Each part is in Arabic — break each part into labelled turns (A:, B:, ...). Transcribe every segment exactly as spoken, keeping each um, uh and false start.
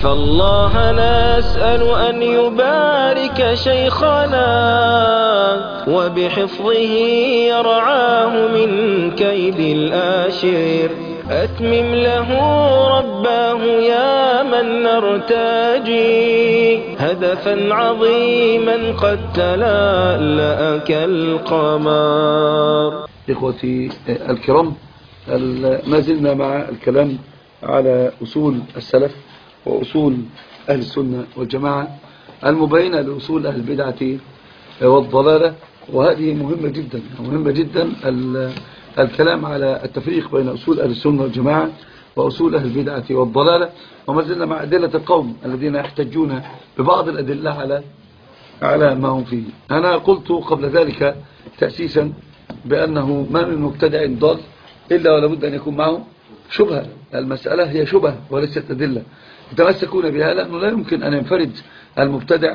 A: فالله نسأل أن يبارك شيخنا وبحفظه يرعاه من كيد الآشر. أتمم له رباه يا من نرتجي هدفا عظيما قد تلألأ كالقمر.
B: إخوتي الكرام، ما زلنا مع الكلام على أصول السلف وأصول أهل السنة والجماعة المبينة لأصول أهل البدعة والضلالة، وهذه مهمة جدا مهمة جدا الكلام على التفريق بين أصول أهل السنة والجماعة وأصول أهل البدعة والضلالة. وما زلنا مع أدلة القوم الذين يحتجون ببعض الأدلة على على ما هم فيه. أنا قلت قبل ذلك تأسيسا بأنه ما من مبتدع ضال إلا ولا بد أن يكون معه شبهة. المسألة هي شبهة وليست أدلة يتمسكون بها، لأنه لا يمكن أن ينفرد المبتدع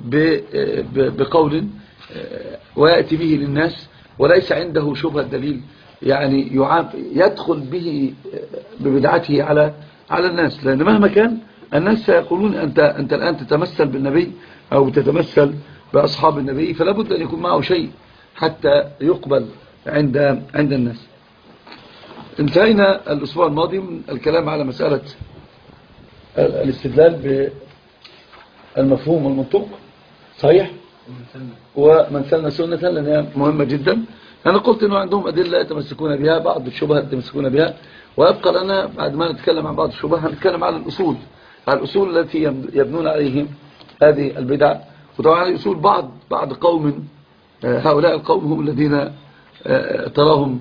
B: بقول ويأتي به للناس وليس عنده شبهة دليل يعني يدخل به ببدعته على على الناس. لأن مهما كان الناس سيقولون أنت, أنت الآن تتمثل بالنبي أو تتمثل بأصحاب النبي، فلا بد أن يكون معه شيء حتى يقبل عند عند الناس. انتهينا الأسبوع الماضي من الكلام على مسألة الاستدلال بالمفهوم والمنطق صحيح، ومن سن سنة لأنها مهمة جدا. أنا قلت أنه عندهم أدلة يتمسكون بها، بعض الشبهة يتمسكون بها، ويبقى لنا بعد ما نتكلم عن بعض الشبهة هنتكلم على الأصول الأصول التي يبنون عليهم هذه البدع. وطبعا الأصول بعض بعض قوم، هؤلاء القوم هم الذين تراهم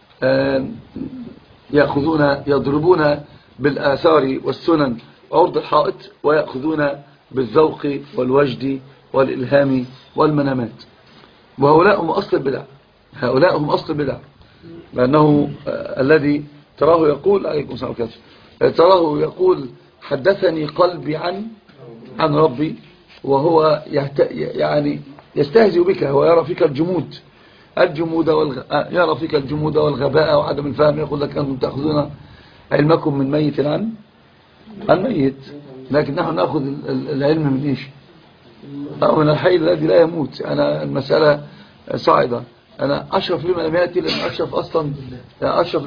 B: يأخذون يضربون بالآثار والسنن عرض الحائط، ويأخذون بالذوق والوجد والإلهام والمنامات. وهؤلاء هم أصل البدع، هؤلاء هم أصل البدع، لأنه الذي تراه يقول عليكم السلام عليكم تراه يقول حدثني قلبي عن عن ربي، وهو يعني يستهزئ بك، هو يرى فيك الجمود الجمود والغ... يرى فيك الجمود والغباء وعدم الفهم. يقول لك أنتم تأخذون علمكم من ميت عن عن ميت، لكن نحن نأخذ العلم من إيش؟ أو من الحي الذي لا يموت. أنا المسألة صاعدة، أنا أشرف لما لم يأتي، لأن أشرف أصلا أشرف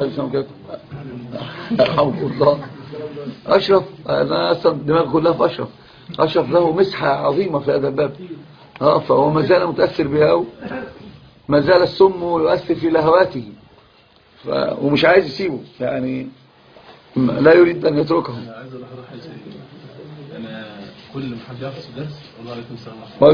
B: الحمد الله أشرف، أنا أصلا دماغ كلها في أشرف أشرف له مسحة عظيمة في هذا الباب، فهو ما زال متأثر بها، ما زال السم يؤثر في لهواته، ف... ومش عايز يسيبه، يعني لا يريد أن يتركه.
C: أنا عايز أقول حاجة زي كده، أنا كل ما حد يحفظ درس والله عليكم السلام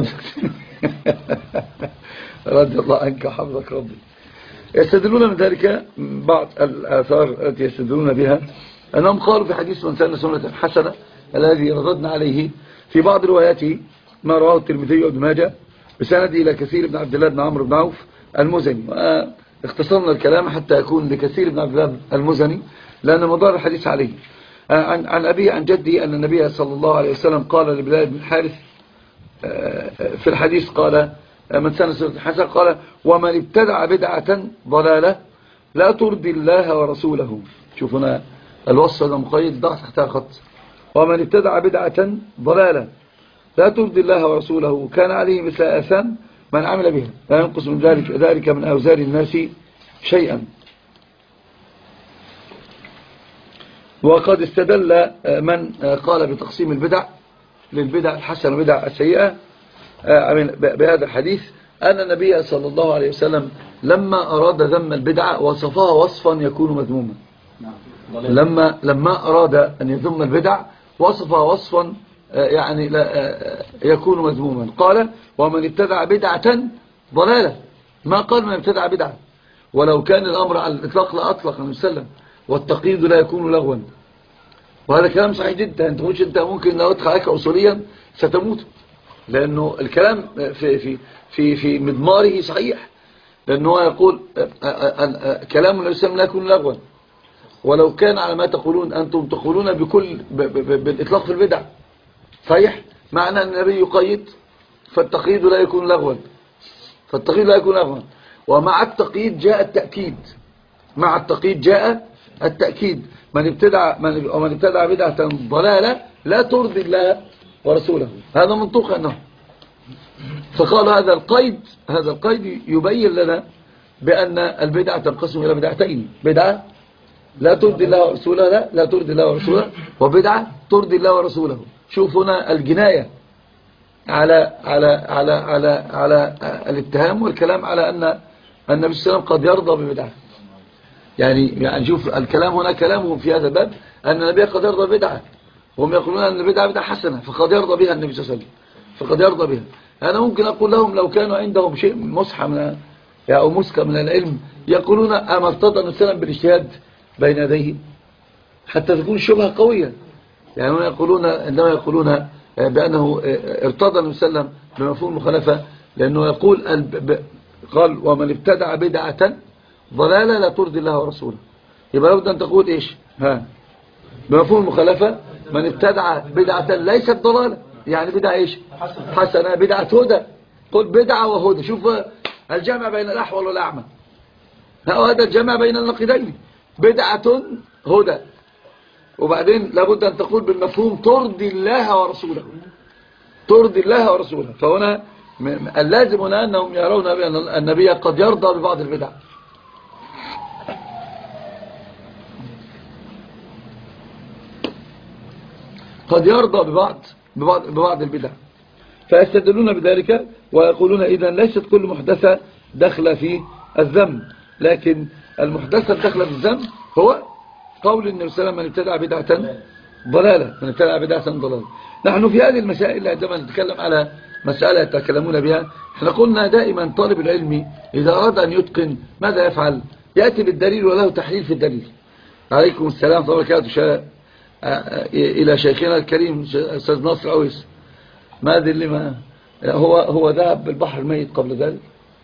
B: رضي الله عنك وحفظك ربي. يستدلون من ذلك بعض الآثار التي يستدلون بها أنهم قالوا في حديث من سن سنة حسنة الذي رددنا عليه في بعض رواياته ما رواه الترمذي وابن ماجه بسند إلى كثير بن عبد الله بن عمرو بن عوف المزني. واختصرنا الكلام حتى يكون لكثير بن عبد الله المزني، لأن مدار الحديث عليه عن عن أبي عن جدي أن النبي صلى الله عليه وسلم قال لبلال بن الحارث في الحديث، قال من سن سنة حسنة قال ومن ابتدع بدعة ضلالة لا ترضي الله ورسوله. شوفنا الوصف هذا مقيد ضغط تحتها خط، ومن ابتدع بدعة ضلالة لا ترضي الله ورسوله كان عليه مثل آثام من عمل بها لا ينقص من ذلك ذلك من أوزار الناس شيئا. وقد استدل من قال بتقسيم البدع للبدع الحسنة والبدع السيئة بهذا الحديث أن النبي صلى الله عليه وسلم لما أراد ذم البدعة وصفها وصفا يكون مذموما. لما لما أراد أن يذم البدع وصفها وصفا يعني لا يكون مذموما، قال ومن ابتدع بدعة ضلالة، ما قال من ابتدع بدعة. ولو كان الأمر على الإطلاق لا أطلق النبي صلى الله عليه وسلم، والتقييد لا يكون لغوا. وهذا كلام صحيح جدا. انت مش انت ممكن لو ادخل عليك أصوليا ستموت، لأنه الكلام في في في في مضماره صحيح، لأنه هو يقول كلام النبي صلى الله عليه وسلم لا يكون لغوا. ولو كان على ما تقولون أنتم تقولون بكل بالإطلاق في البدع صحيح، معنى أن النبي يقيد، فالتقييد لا يكون لغوا، فالتقييد لا يكون لغوا. ومع التقييد جاء التأكيد، مع التقييد جاء التأكيد من ابتدع من ومن ابتدع بدعة ضلالة لا ترضي الله ورسوله، هذا منطوق أنه. فقال هذا القيد هذا القيد يبين لنا بأن البدعة تنقسم إلى بدعتين: بدعة لا ترضي الله ورسوله لا, لا ترضي الله ورسوله، وبدعة ترضي الله ورسوله. شوف هنا الجناية على على على على على الاتهام والكلام على أن النبي صلى الله عليه وسلم قد يرضى ببدعة. يعني يعني شوف الكلام هنا كلامهم في هذا الباب أن النبي قد يرضى بدعة، وهم يقولون أن البدعة بدعة حسنة فقد يرضى بها النبي صلى الله عليه وسلم، فقد يرضى بها. أنا ممكن أقول لهم لو كانوا عندهم شيء مصحى من أو مسكة من العلم يقولون أما ارتضى النبي صلى الله عليه وسلم بالاجتهاد بين يديه حتى تكون الشبهة قوية. يعني هم يقولون عندما يقولون بأنه ارتضى النبي صلى الله عليه وسلم بمفهوم المخالفة، لأنه يقول قال ومن ابتدع بدعة ضلالة لا ترضي الله ورسوله، يبقى لابد أن تقول إيش ها بمفهوم المخالفة من ابتدع بدعة ليست ضلالة، يعني بدعة إيش حسنة، بدعة هدى. قل بدعة وهدى، شوف الجمع بين الأحول والأعمى، هذا الجمع بين النقيضين، بدعة هدى. وبعدين لابد أن تقول بالمفهوم ترضي الله ورسوله، ترضي الله ورسوله. فهنا اللازم هنا أنهم يرون بأن النبي قد يرضى ببعض البدع، قد يرضى ببعض ببعض, ببعض البدع، فيستدلون بذلك ويقولون إذن ليست كل محدثة دخل في الذم، لكن المحدثة الدخل في الذم هو قول النبي صلى الله عليه وسلم من ابتدع بدعة ضلالة، من ابتدع بدعة ضلالة. نحن في هذه المسائل عندما نتكلم على مسألة يتكلمون بها، احنا قلنا دائما طالب العلم إذا أراد أن يتقن ماذا يفعل؟ يأتي بالدليل وله تحليل في الدليل. عليكم السلام ورحمة الله وبركاته إلى شيخنا الكريم أستاذ ناصر عويس. ما أدري لما هو هو ذهب بالبحر الميت قبل ذلك.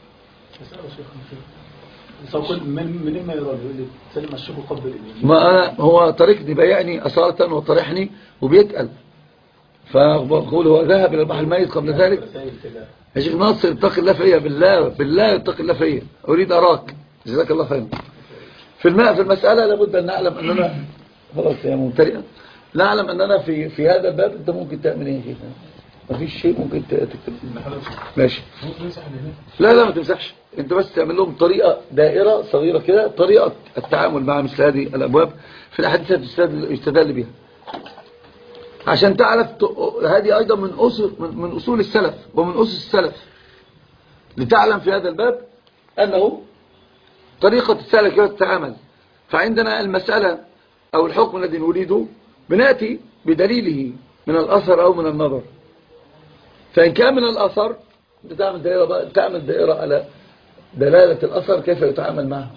C: من من ما يرى يقول لي سلم الشيخ قبل
B: ما أنا هو طريقني بيعني أصالة وطرحني وبيتقل، فبقول هو ذهب إلى البحر الميت قبل ذلك. يا شيخ ناصر اتق الله فيا، بالله بالله اتق الله فيا، أريد أراك، جزاك الله خير. في الماء في المسألة لابد أن نعلم أننا خلاص يا ممتلئة، نعلم أننا في في هذا الباب أنت ممكن تعمل إيه كده، ما فيش شيء ممكن تكتب ماشي. لا لا ما تمسحش، انت بس تعمل لهم طريقة دائرة صغيرة كده، طريقة التعامل مع مثل هذه الأبواب في الأحاديث يستدل بها عشان تعرف. هذه أيضا من أصول من أصول السلف ومن أسس السلف، لتعلم في هذا الباب أنه طريقة السلف كيف تتعامل. فعندنا المسألة أو الحكم الذي نريده بنأتي بدليله من الأثر أو من النظر. فإن كان من الأثر تعمل دائرة, تعمل دائرة على دلالة الأثر كيف يتعامل معه.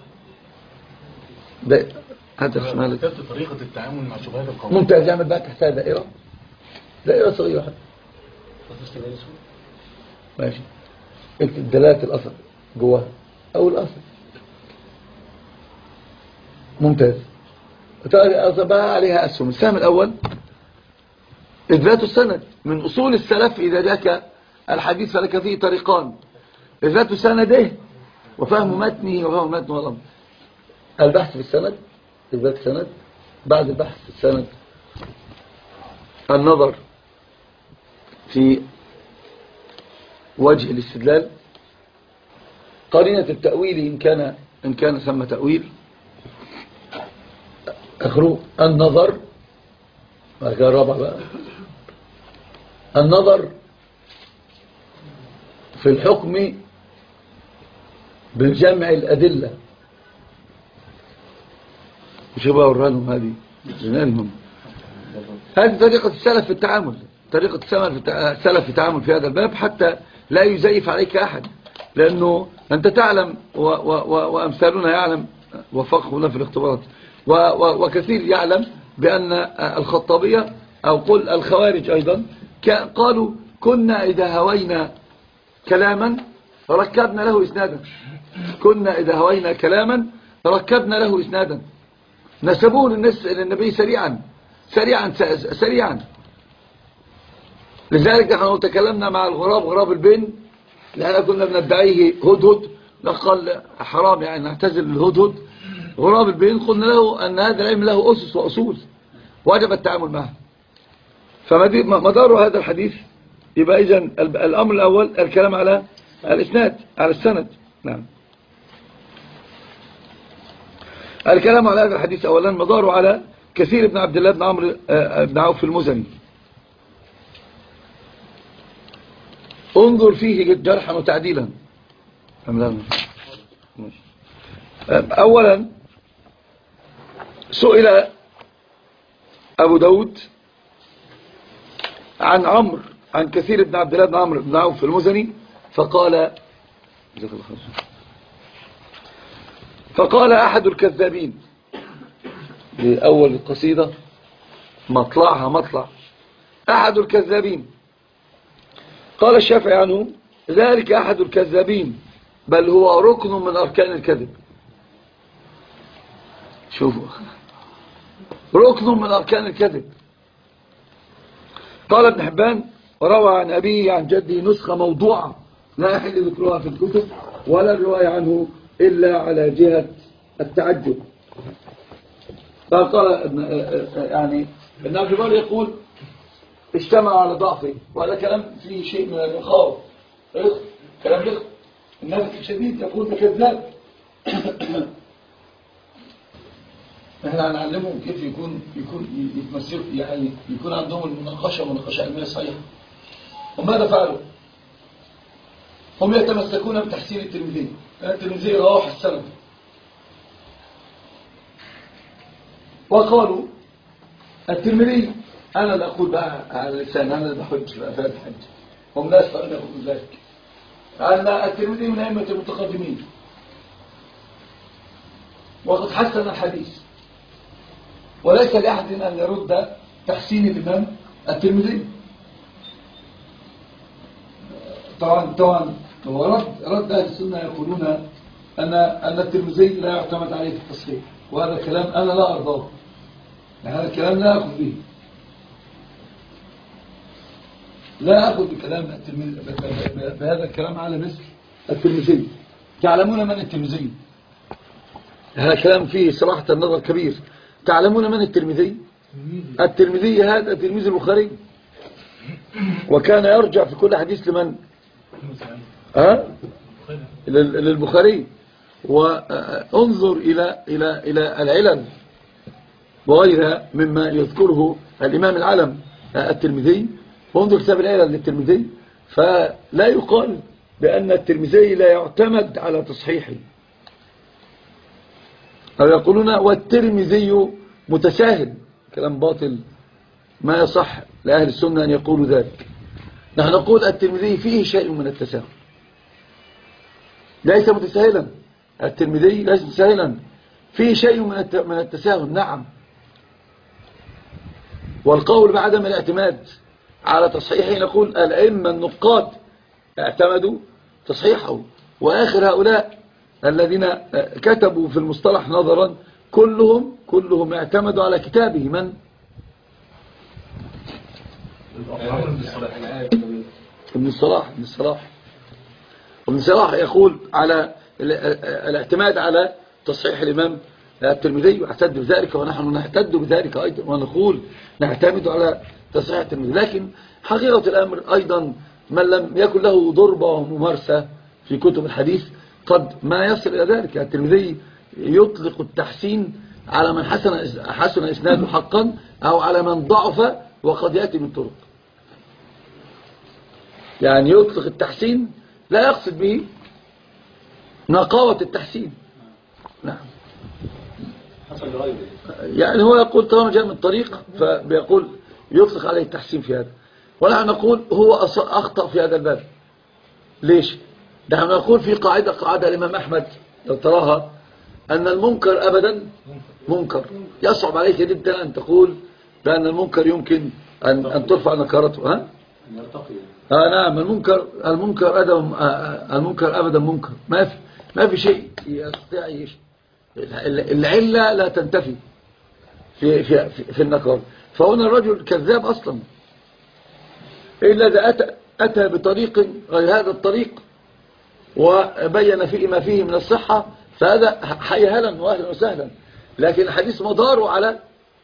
B: هذا
C: كتبت طريقة التعامل مع شبهات القوم.
B: ممتاز، يعمل بقى تحتها دائرة دائرة صغيرة حتى. ماشي، اكتب دلالة الأثر جواها أو الأثر. ممتاز. بقى عليها أسهم. السهم الأول إثبات السند. من أصول السلف إذا جاءك الحديث فلك فيه طريقان: إثبات سنده وفهم متنه وفهم متنه والأمر. البحث في السند، إثبات السند. بعد البحث في السند النظر في وجه الاستدلال، قرينة التأويل إن كان إن كان ثم تأويل، أخره النظر. الرابع بقى النظر في الحكم بالجمع الأدلة. مش بقى أورها لهم هذه جنانهم. هذه طريقة السلف في التعامل، طريقة السلف في التعامل في هذا الباب حتى لا يزيف عليك أحد، لأنه أنت تعلم و و و وأمثالنا يعلم وفقهنا في الاختبارات، وكثير يعلم بأن الخطابية أو قل الخوارج أيضا قالوا كنا إذا هوينا كلاما ركبنا له إسنادا. كنا إذا هوينا كلاما ركبنا له إسنادا. نسبوه للنبي سريعا سريعا سريعا. لذلك نحن تكلمنا مع الغراب غراب البن، لأننا كنا بندعيه هدهد، نقل حرام يعني نعتزل الهدهد، غراب البين قلنا له أن هذا العلم له أسس وأصول وجب التعامل معه. فمدار هذا الحديث يبقى إذن الأمر الأول الكلام على الإسناد على السند. نعم. الكلام على هذا الحديث أولا مداره على كثير بن عبد الله بن عمرو بن عوف المزني. انظر فيه جرحا وتعديلا. أولا سئل أبو داود عن عمرو عن كثير بن عبد الله بن عمرو بن عوف المزني فقال فقال أحد الكذابين. لأول القصيدة مطلعها مطلع أحد الكذابين. قال الشافعي عنه ذلك أحد الكذابين بل هو ركن من أركان الكذب. شوفوا ركن من أركان الكذب. قال ابن حبان وروى عن أبيه عن جده نسخة موضوعة لا يحل ذكرها في الكتب ولا الرواية عنه إلا على جهة التعجب. فقال يعني ابن عبد البر يقول اجتمع على ضعفه، وهذا كلام فيه شيء من الرخاوة، كلام رخ. الناس الشديد يقول ده كذاب. احنا هنعلمهم كيف يكون يكون يتمثل يعني يكون عندهم المناقشه مناقشه علميه صحيحه. وماذا فعلوا؟ هم يتمسكون بتحسين الترمذي. الترمذي رواه السند وقالوا الترمذي، انا اللي اقول بقى على اللسان، انا اللي بحج بقى فات الحج، هم ناس فانا يقول ذلك ان الترمذي من ائمه المتقدمين وقد حسن الحديث، وليس لأحد أن يرد تحسين الإمام الترمذي. طبعا طبعا رد رد أهل السنة يقولون أن أن الترمذي لا يعتمد عليه في التصحيح، وهذا الكلام أنا لا أرضاه، هذا الكلام لا أخذ به، لا أخذ بكلام الترمذي بهذا الكلام على مثل الترمذي. تعلمون من الترمذي؟ هذا كلام فيه صراحة النظر كبير. تعلمون من الترمذي؟ الترمذي هذا تلميذ البخاري، وكان يرجع في كل حديث لمن؟ ها؟ للبخاري. وانظر إلى إلى إلى العلل وغيرها مما يذكره الإمام العلم الترمذي، وانظر كتاب العلل للترمذي، فلا يقال بأن الترمذي لا يعتمد على تصحيحه، أو يقولون والترمذي متساهل. كلام باطل، ما يصح لأهل السنة أن يقولوا ذلك. نحن نقول الترمذي فيه شيء من التساهل، ليس متساهلا. الترمذي ليس متساهلا، فيه شيء من التساهل، نعم. والقول بعدم الاعتماد على تصحيحه نقول الأئمة النقاد اعتمدوا تصحيحه، وآخر هؤلاء الذين كتبوا في المصطلح نظرا كلهم كلهم اعتمدوا على كتابه. من؟ ابن الصلاح. ابن الصلاح ابن الصلاح يقول على الاعتماد على تصحيح الإمام الترمذي واعتد بذلك، ونحن نعتد بذلك أيضا، ونقول نعتمد على تصحيح الترمذي. لكن حقيقة الأمر أيضا من لم يكن له ضربة وممارسة في كتب الحديث قد ما يصل إلى ذلك. الترمذي يطلق التحسين على من حسن حسن إسناده حقا، أو على من ضعف وقد يأتي من طرق. يعني يطلق التحسين لا يقصد به نقاوة التحسين، نعم. يعني هو يقول طالما جاء من طريق فبيقول يطلق عليه التحسين في هذا، ونحن نقول هو أخطأ في هذا الباب. ليش؟ نحن نقول في قاعدة قاعدة الإمام أحمد لو تراها، أن المنكر أبدا منكر. يصعب عليك جدا أن تقول بأن المنكر يمكن أن, أن ترفع نكارته. ها؟ آه نعم. المنكر المنكر أبدا المنكر أبدا منكر. ما في ما في شيء يستطيع يعيش. العلة لا تنتفي في في في, في النكار. فهنا الرجل كذاب أصلا، إلا إذا أتى أتى بطريق غير هذا الطريق وبين فيه ما فيه من الصحة فهذا حي هلا واهلا وسهلا، لكن الحديث مداره على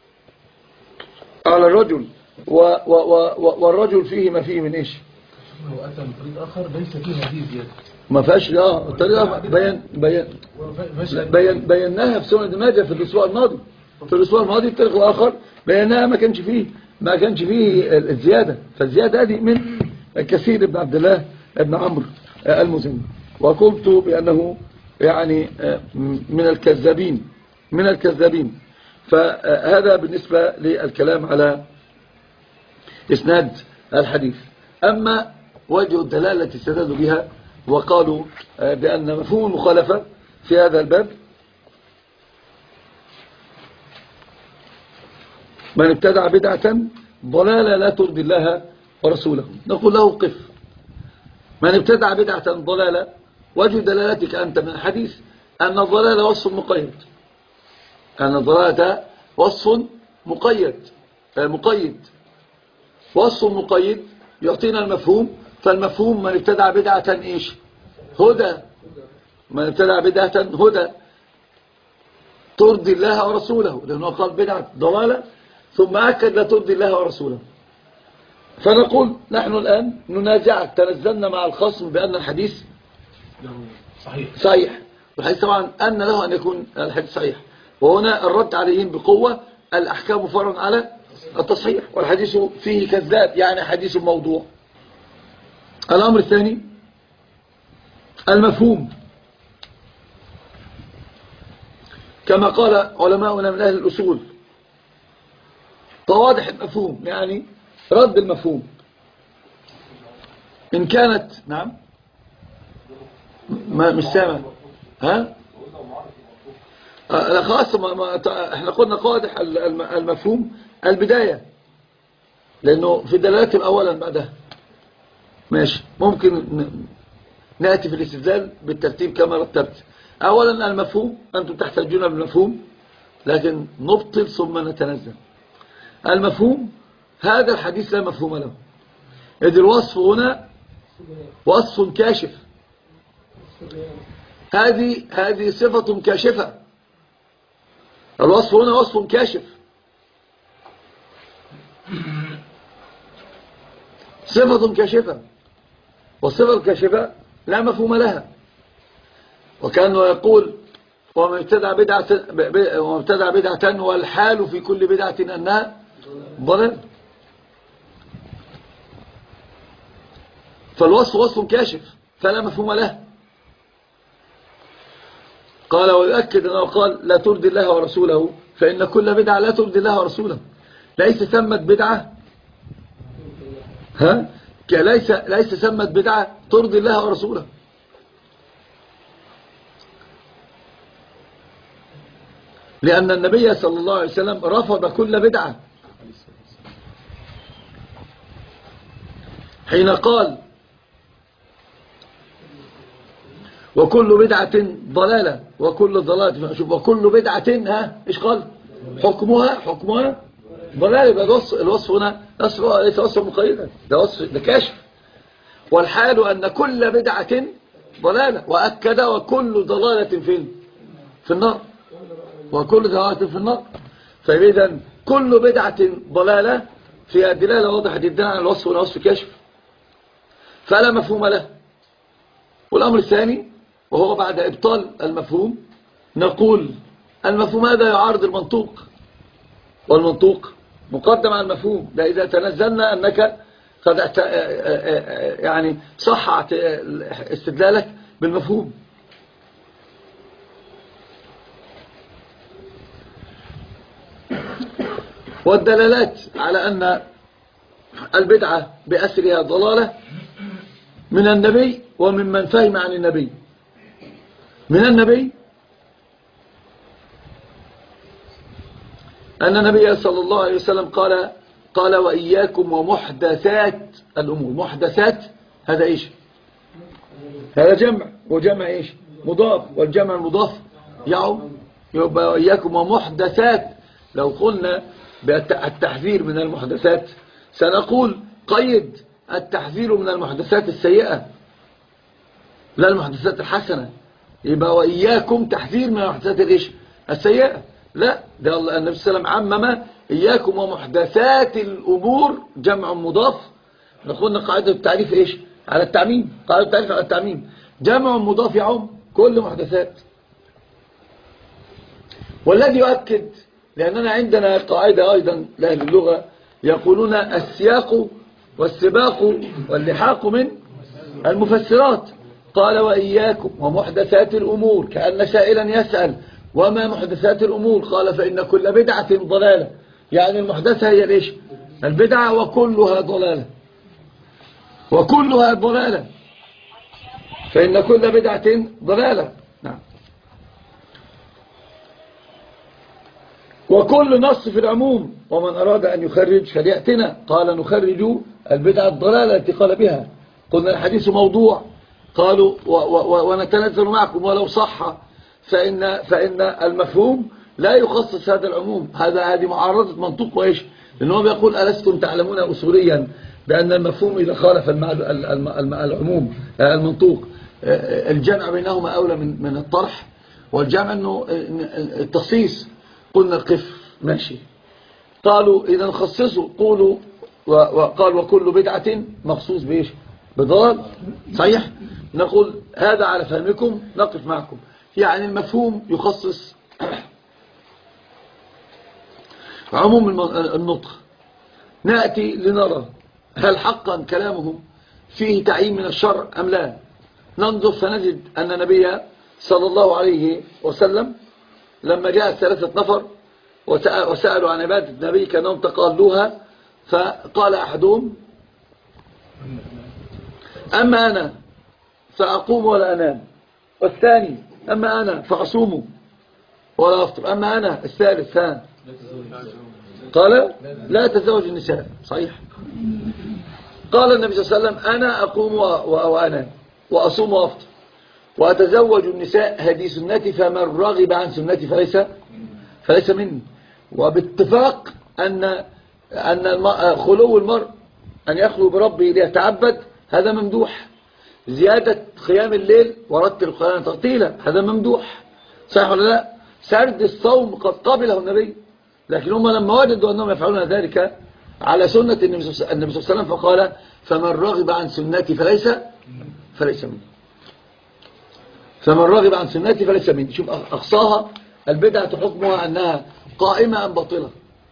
B: على الرجل و و و والرجل فيه ما فيه من ايش؟
C: هو أتى من طريق آخر ليس فيه هذه الزيادة.
B: ما فيهاش اه الطريقه بين بين بين بيناها في سنن ابن ماجه في الاسبوع الماضي. في الاسبوع الماضي الطريق الاخر بيناها ما كانش فيه ما كانش فيه الزياده، فالزياده هذه من كثير بن عبد الله بن عمرو المزني، وقلت بانه يعني من الكذابين من الكذابين. فهذا بالنسبه للكلام على اسناد الحديث. اما وجه الدلاله استدلوا بها وقالوا بأن مفهوم المخالفة في هذا الباب من ابتدع بدعة ضلالة لا ترضي الله ورسوله، نقول له قف. من ابتدع بدعة ضلالة، وجه دلالتك أنت من الحديث أن الضلالة وصف مقيد، أن الضلالة وصف مقيد مقيد وصف مقيد يعطينا المفهوم. فالمفهوم من ابتدع بدعة ايش؟ هدى. من ابتدع بدعة هدى ترضي الله ورسوله، لأنه قال بدعة ضلالة ثم أكد لا ترضي الله ورسوله. فنقول نحن الآن ننازعك، تنزلنا مع الخصم بأن الحديث
C: صحيح
B: صحيح، والحديث طبعا أن له أن يكون الحديث صحيح، وهنا الرد عليهم بقوة الأحكام فرع على التصحيح، والحديث فيه كذاب يعني حديث موضوع. الأمر الثاني المفهوم، كما قال علماؤنا من أهل الأصول فواضح المفهوم يعني رد المفهوم إن كانت نعم ما مش سامع ها لا خلاص ما ما احنا قلنا قادح المفهوم البداية، لأنه في دلالات أولا بعدها ماشي. ممكن نأتي في الاستدلال بالترتيب كما رتبت. أولا المفهوم، أنتم تحتاجون بالمفهوم لكن نبطل ثم نتنزل. المفهوم هذا الحديث لا مفهوم له، إذ الوصف هنا وصف كاشف، هذه هذه صفة كاشفة. الوصف هنا وصف كاشف، صفة كاشفة، والصفة الكاشفة لا مفهوم لها. وكانه يقول ومن ابتدع بدعة ومن ابتدع بدعة والحال في كل بدعة أنها ضلال. فالوصف وصف كاشف فلا مفهوم له. قال ويؤكد أنه قال لا ترضي الله ورسوله، فإن كل بدعة لا ترضي الله ورسوله. ليس ثمت بدعة ها ليس ليس ثمت بدعة ترضي الله ورسوله. لأن النبي صلى الله عليه وسلم رفض كل بدعة حين قال وكل بدعة ضلالة وكل ضلالة شوف وكل بدعة ها ايش قال حكمها حكمها ضلالة. يبقى الوصف هنا ليس وصفا مقيدا، ده وصف ده كشف. والحال أن كل بدعة ضلالة، وأكد وكل ضلالة في في النار، وكل ضلالة في النار. فإذا كل بدعة ضلالة فيها دلالة واضحة جدا على الوصف هنا وصف كشف فلا مفهوم له. والأمر الثاني وهو بعد إبطال المفهوم نقول المفهوم هذا يعارض المنطوق، والمنطوق مقدم على المفهوم. ده إذا تنزلنا أنك قد يعني صح استدلالك بالمفهوم. والدلالات على أن البدعة بأسرها ضلالة من النبي وممن فهم عن النبي. من النبي أن النبي صلى الله عليه وسلم قال قال وإياكم ومحدثات الأمور. محدثات هذا إيش؟ هذا جمع، وجمع إيش؟ مضاف، والجمع المضاف يعم. يبقى وإياكم ومحدثات. لو قلنا بالتحذير من المحدثات سنقول قيد التحذير من المحدثات السيئة لا المحدثات الحسنة، يبقى وإياكم تحذير من محدثات الإيش السيئة. لا، ده الله النبي صلى الله عليه وسلم عمم إياكم ومحدثات الأمور جمع مضاف. نقولنا قاعدة التعريف إيش على التعميم، قاعدة التعريف على التعميم، جمع مضاف يعم كل محدثات. والذي يؤكد، لأننا عندنا قاعدة أيضا لأهل اللغة يقولون السياق والسباق واللحاق من المفسرات. قال وإياكم ومحدثات الأمور، كأن سائلا يسأل وما محدثات الأمور؟ قال فإن كل بدعة ضلالة، يعني المحدثة هي ليش البدعة، وكلها ضلالة، وكلها ضلالة، فإن كل بدعة ضلالة. نعم. وكل نص في العموم، ومن أراد أن يخرج فليأتنا. قال نخرج البدعة الضلالة التي قال بها. قلنا الحديث موضوع، قالوا ونتنزل معكم ولو صح، فإن, فإن المفهوم لا يخصص هذا العموم. هذا هذه معارضة منطوق وإيش، لأنه بيقول ألستم تعلمون أصوليا بأن المفهوم إذا خالف العموم المنطوق الجمع بينهما أولى من من الطرح، والجمع أنه التخصيص. قلنا القف ماشي. قالوا إذا نخصصوا، قولوا وقال وكل بدعة مخصوص بإيش بضلال، صحيح. نقول هذا على فهمكم، نقف معكم. يعني المفهوم يخصص عموم النطق. نأتي لنرى هل حقا كلامهم فيه تعيين من الشرع أم لا. ننظر فنجد أن النبي صلى الله عليه وسلم لما جاء ثلاثة نفر وسألوا عن عبادة النبي كانهم تقالوها، فقال أحدهم أما أنا فأقوم ولا أنام، والثاني أما أنا فأصوم ولا أفطر، أما أنا الثالث ها قال لا تزوج النساء، صحيح. قال النبي صلى الله عليه وسلم أنا أقوم وأنام وأصوم وأفطر وأتزوج النساء، هذه سنتي، فمن رغب عن سنتي فليس فليس مني. وباتفاق أن أن خلو المرء أن يخلو بربه ليتعبد هذا ممدوح. زيادة قيام الليل ورتل القرآن ترتيلا هذا ممدوح، صحيح ولا لا؟ سرد الصوم قد قبله النبي، لكن هم لما وجدوا أنهم يفعلون ذلك على سنة النبي صلى الله عليه وسلم فقال فمن رغب عن سنتي فليس فليس مني، فمن رغب عن سنتي فليس مني. شوف أقصاها البدعة حكمها أنها قائمة أم باطلة؟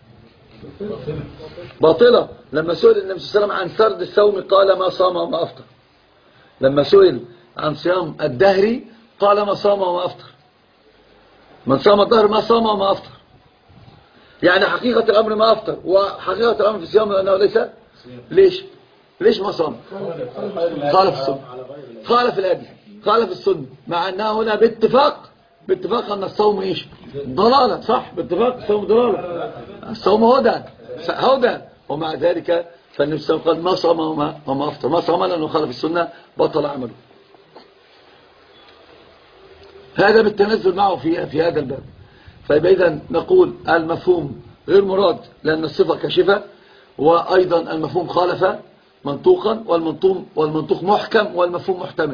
B: باطلة. لما سئل النبي صلى الله عليه وسلم عن سرد الصوم قال ما صام وما أفطر. لما سئل عن صيام الدهر قال ما صام وما أفطر. من صام الدهر ما صام وما أفطر، يعني حقيقة الأمر ما أفطر، وحقيقة الأمر في الصيام أنه ليس. ليش ليش ما صام؟ قال في السنة، قال في الأدي، قال في السنة، مع أنه هنا باتفاق باتفاق أن الصوم إيش ضلالة، صح، باتفاق الصوم ضلالة، الصوم هدى هدى، ومع ذلك فالنبي صلى الله عليه وسلم قال ما صام وما, وما أفطر. ما صام لأنه خالف السنة بطل عمله. هذا بالتنزل معه في في هذا الباب. فيبقى إذن نقول المفهوم غير مراد لأن الصفة كاشفة، وأيضا المفهوم خالف منطوقا، والمنطوق والمنطوق محكم والمفهوم محتمل.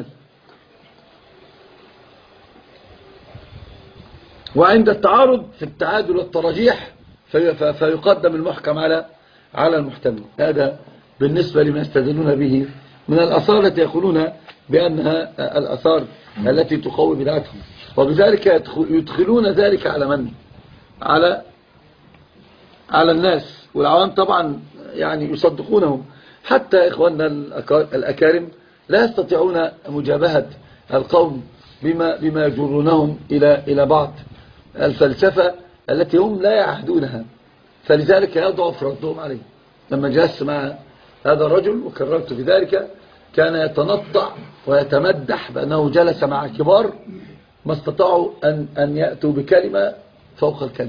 B: وعند التعارض في التعادل والترجيح في فيقدم المحكم على على المحتمل. هذا بالنسبة لما يستدلون به من الآثار التي يقولون بأنها الآثار التي تقوي بدعتهم، وبذلك يدخلون ذلك على من؟ على على الناس، والعوام طبعا يعني يصدقونهم. حتى إخواننا الأكارم لا يستطيعون مجابهة القوم بما بما يجرونهم إلى إلى بعض الفلسفة التي هم لا يعهدونها، فلذلك يضعف ردهم عليه. لما جلست مع هذا الرجل وكررت في ذلك كان يتنطع ويتمدح بأنه جلس مع كبار ما استطاعوا أن, أن يأتوا بكلمة فوق الكلمة،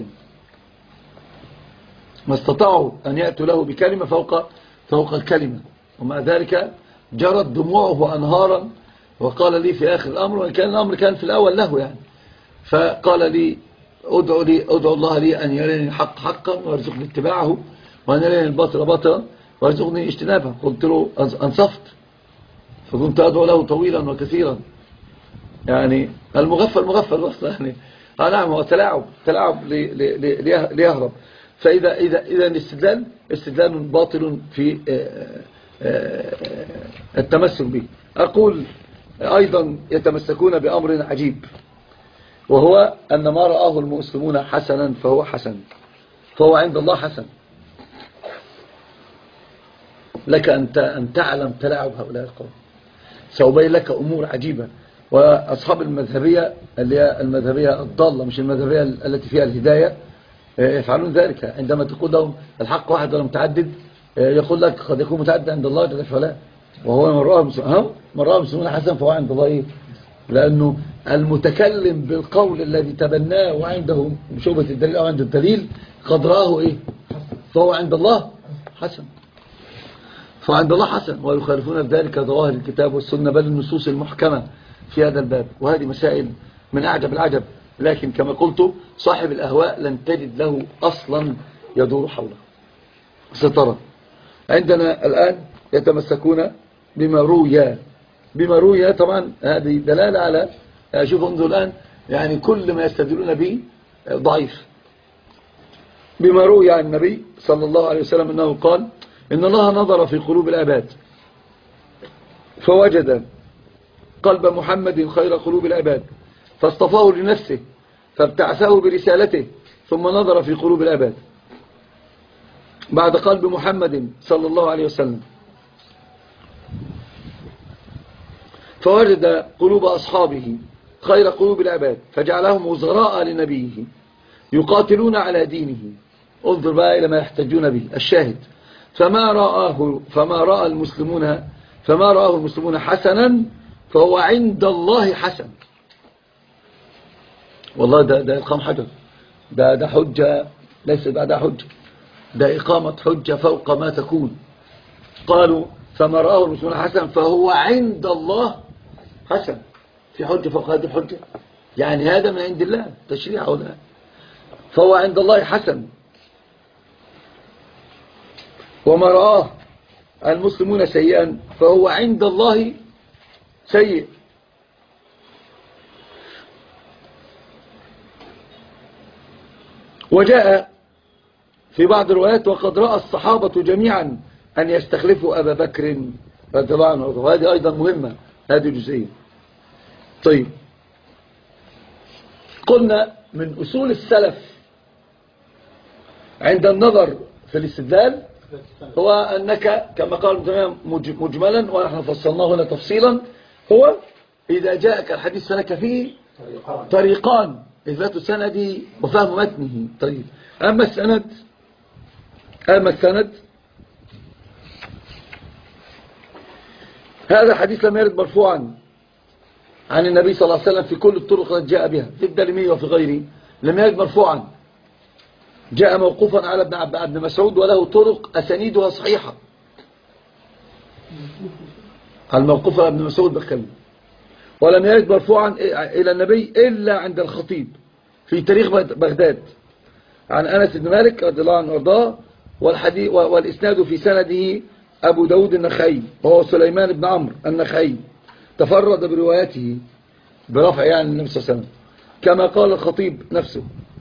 B: ما استطاعوا أن يأتوا له بكلمة فوق فوق الكلمة، ومع ذلك جرت دموعه أنهارا. وقال لي في آخر الأمر، وإن كان الأمر كان في الأول له يعني، فقال لي أدعو, لي أدعو الله لي أن يريني الحق حقا ويرزقني اتباعه، وأن يريني الباطل باطلا ويرزقني اجتنابه. قلت له أنصفت، فكنت أدعو له طويلا وكثيرا، يعني المغفل مغفل أصلا يعني. آه نعم، هو تلاعب تلاعب لي لي لي ليهرب. فإذا إذا إذا الاستدلال استدلال باطل في التمسك به. أقول أيضا يتمسكون بأمر عجيب، وهو أن ما رآه المسلمون حسنا فهو حسن، فهو عند الله حسن. لك أن تعلم تلاعب هؤلاء القوم. سأبين لك أمور عجيبة. وأصحاب المذهبية اللي هي المذهبية الضالة، مش المذهبية التي فيها الهداية، يفعلون ذلك. عندما تقول لهم الحق واحد ولا متعدد، يقول لك قد يكون متعدد عند الله جل وعلا، وهو من رأى مسلمون حسن فهو عند الله إيه؟ لأنه المتكلم بالقول الذي تبناه وعنده شبهة الدليل أو عنده الدليل قد رآه إيه؟ فهو عند الله حسن، فعند الله حسن. ويخالفون في ذلك ظواهر الكتاب والسنة، بل النصوص المحكمة في هذا الباب. وهذه مسائل من أعجب العجب، لكن كما قلت صاحب الأهواء لن تجد له أصلا يدور حوله. سترى عندنا الآن يتمسكون بما روي بما روي طبعا هذه دلالة على، شوف انظر الآن، يعني كل ما يستدلون به ضعيف. بما روي عن النبي صلى الله عليه وسلم أنه قال إن الله نظر في قلوب العباد فوجد قلب محمد خير قلوب العباد فاصطفاه لنفسه فابتعثه برسالته ثم نظر في قلوب العباد بعد قلب محمد صلى الله عليه وسلم فوجد قلوب أصحابه خير قلوب العباد فجعلهم وزراء لنبيه يقاتلون على دينه. انظر بقى إلى ما يحتجون به. الشاهد فما رآه فما رأى المسلمون فما رآه المسلمون حسنا فهو عند الله حسن. والله ده ده إقام حجر، ده ده حجة، ليس بعدها حجة، ده إقامة حجة فوق ما تكون. قالوا فما رآه المسلمون حسن فهو عند الله حسن. في حجة فوق هذه الحجة؟ يعني هذا من عند الله تشريع ولا؟ فهو عند الله حسن. وما رآه المسلمون سيئا فهو عند الله سيء. وجاء في بعض الروايات وقد رأى الصحابة جميعا أن يستخلفوا أبا بكر رضي الله عنه، وهذه أيضا مهمة، هذه جزئية. طيب، قلنا من أصول السلف عند النظر في الاستدلال هو أنك كما قال مجملا ونحن فصلناه هنا تفصيلا، هو إذا جاءك الحديث فلك فيه طريقان: إثبات السند وفهم متنه. طيب، أما السند أما السند هذا حديث لم يرد مرفوعا عن النبي صلى الله عليه وسلم في كل الطرق التي جاء بها في الدارمي وفي غيره، لم يرد مرفوعا. جاء موقوفا على ابن ابن مسعود وله طرق أسانيدها صحيحة. الموقوف على ابن مسعود بخلي. ولم يرد مرفوعا إلى النبي إلا عند الخطيب في تاريخ بغداد عن أنس بن مالك رضي الله عنه وارضاه، والحديث والإسناد في سنده أبو داود النخعي وهو سليمان بن عمرو النخعي تفرد بروايته برفع يعني النبي صلى الله عليه وسلم كما قال الخطيب نفسه.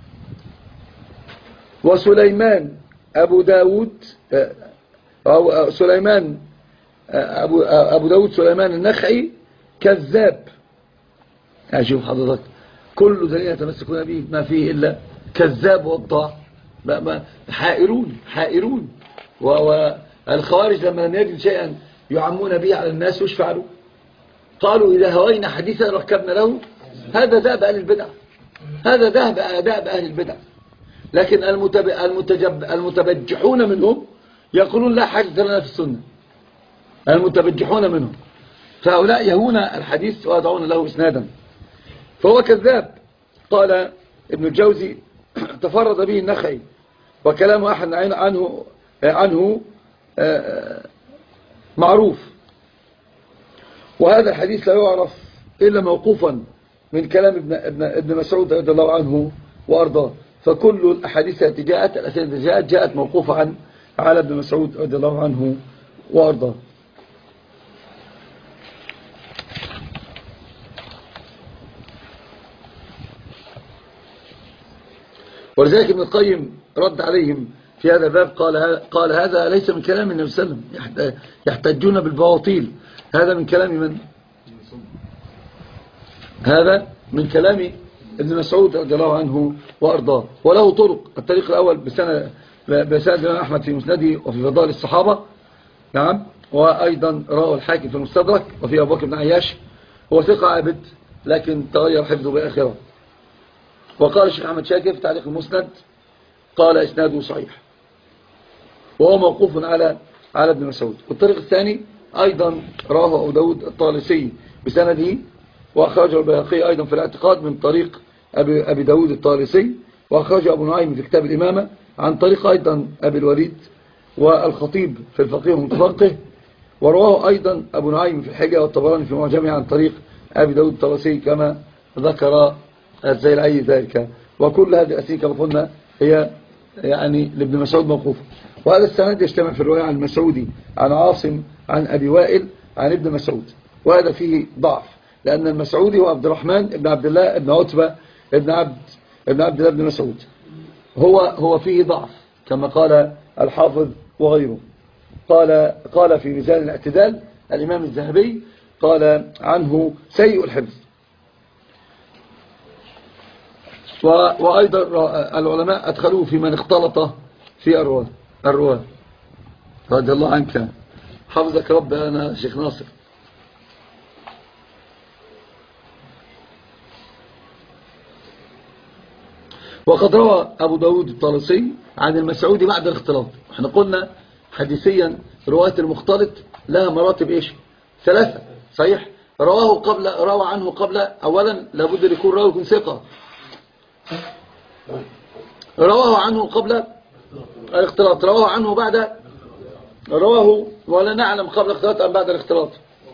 B: وسليمان أبو داود أو سليمان أبو, أبو داود سليمان النخعي كذاب. يعني شوف حضرتك، كل دليل يتمسكون به ما فيه إلا كذاب وضاع، حائرون حائرون. والخوارج لما لم يجد شيئا يعمون به على الناس وش فعلوا؟ قالوا إذا هوينا حديثا ركبنا له. هذا ذهب أهل البدع، هذا ذهب ذهب أهل البدع. لكن المتبجحون منهم يقولون لا حاجة لنا في السنة. المتبجحون منهم فهؤلاء يهون الحديث ويضعون له إسنادا، فهو كذاب. قال ابن الجوزي تفرد به النخعي وكلام أحد عنه عنه معروف، وهذا الحديث لا يعرف إلا موقوفا من كلام ابن ابن مسعود رضي الله عنه وأرضاه. فكل الأحاديث التي جاءت الأسئلة التي جاءت جاءت موقوفة عن على ابن مسعود رضي الله عنه وأرضاه. ولذلك ابن القيم رد عليهم في هذا الباب، قال قال هذا ليس من كلام النبي صلى الله عليه وسلم، يحتجون بالبواطيل. هذا من كلام من؟ هذا من كلام ابن مسعود رضي الله عنه وأرضاه، وله طرق. الطريق الأول بسند بسند الإمام أحمد في مسنده وفي فضائل الصحابة، نعم، وأيضا رواه الحاكم في المستدرك، وفي أبو بكر بن عياش، هو ثقة عابد لكن تغير حفظه بآخرة. وقال الشيخ أحمد شاكر في تعليق المسند قال إسناده صحيح، وهو موقوف على على ابن مسعود. والطريق الثاني أيضا رواه أبو داود الطالسي بسنده، وأخرجه البيهقي أيضا في الاعتقاد من طريق أبي, أبي داود الطالسي، وأخرجه أبو نعيم في كتاب الإمامة عن طريق أيضا أبي الوليد والخطيب في الفقيه والمتفقه، ورواه أيضا أبو نعيم في الحجة والطبراني في معجمه عن طريق أبي داود الطالسي كما ذكر الزيلعي ذلك. وكل هذه الأسئلة كما قلنا هي يعني لابن مسعود موقوفة. وهذا السند يجتمع في الرواية عن المسعودي عن عاصم عن أبي وائل عن ابن مسعود، وهذا فيه ضعف، لأن المسعودي هو عبد الرحمن ابن عبد الله ابن عتبة ابن عبد ابن عبد الله ابن مسعود، هو هو فيه ضعف كما قال الحافظ وغيره. قال قال في ميزان الاعتدال الإمام الذهبي قال عنه سيء الحفظ. وأيضا العلماء أدخلوه في من اختلط في الرواة الرواة رضي الله عنك، حفظك رب أنا شيخ ناصر. وقد روى أبو داود الطالسي عن المسعودي بعد الاختلاط. احنا قلنا حديثيا رواية المختلط لها مراتب ايش؟ ثلاثة، صحيح؟ رواه قبل روى عنه قبل، أولا لابد أن يكون راوي يكون ثقة، رواه عنه قبل الاختلاط، رواه عنه بعد، رواه ولا نعلم قبل الاختلاط أم بعد الاختلاط.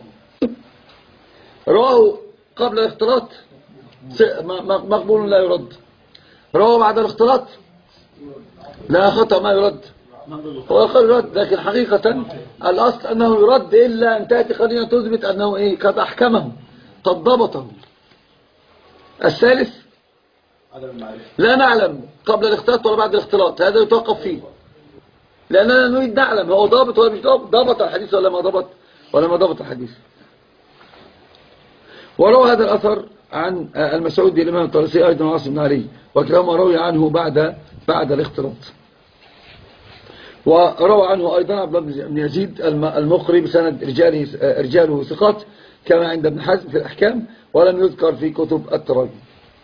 B: رواه قبل الاختلاط مقبول لا يرد، رواه بعد الاختلاط لا خطأ ما يرد، هو قال يرد، لكن حقيقة الأصل أنه يرد إلا أن تأتي قرينة تثبت أنه إيه قد أحكمه قد ضبطه. الثالث لا نعلم قبل الاختلاط ولا بعد الاختلاط، هذا يتوقف فيه، لأننا نريد نعلم هو ضابط ولا مش ضابط، ضبط الحديث ولا ما ضبط ولا ما ضبط الحديث. وروى هذا الأثر عن المسعودي الإمام الطالسي أيضا عاصم بن علي، وكلاهما روي عنه بعد بعد الاختلاط. وروى عنه أيضا عبد الله بن يزيد المقري بسند رجاله رجاله ثقات كما عند ابن حزم في الأحكام، ولم يذكر في كتب التراجم.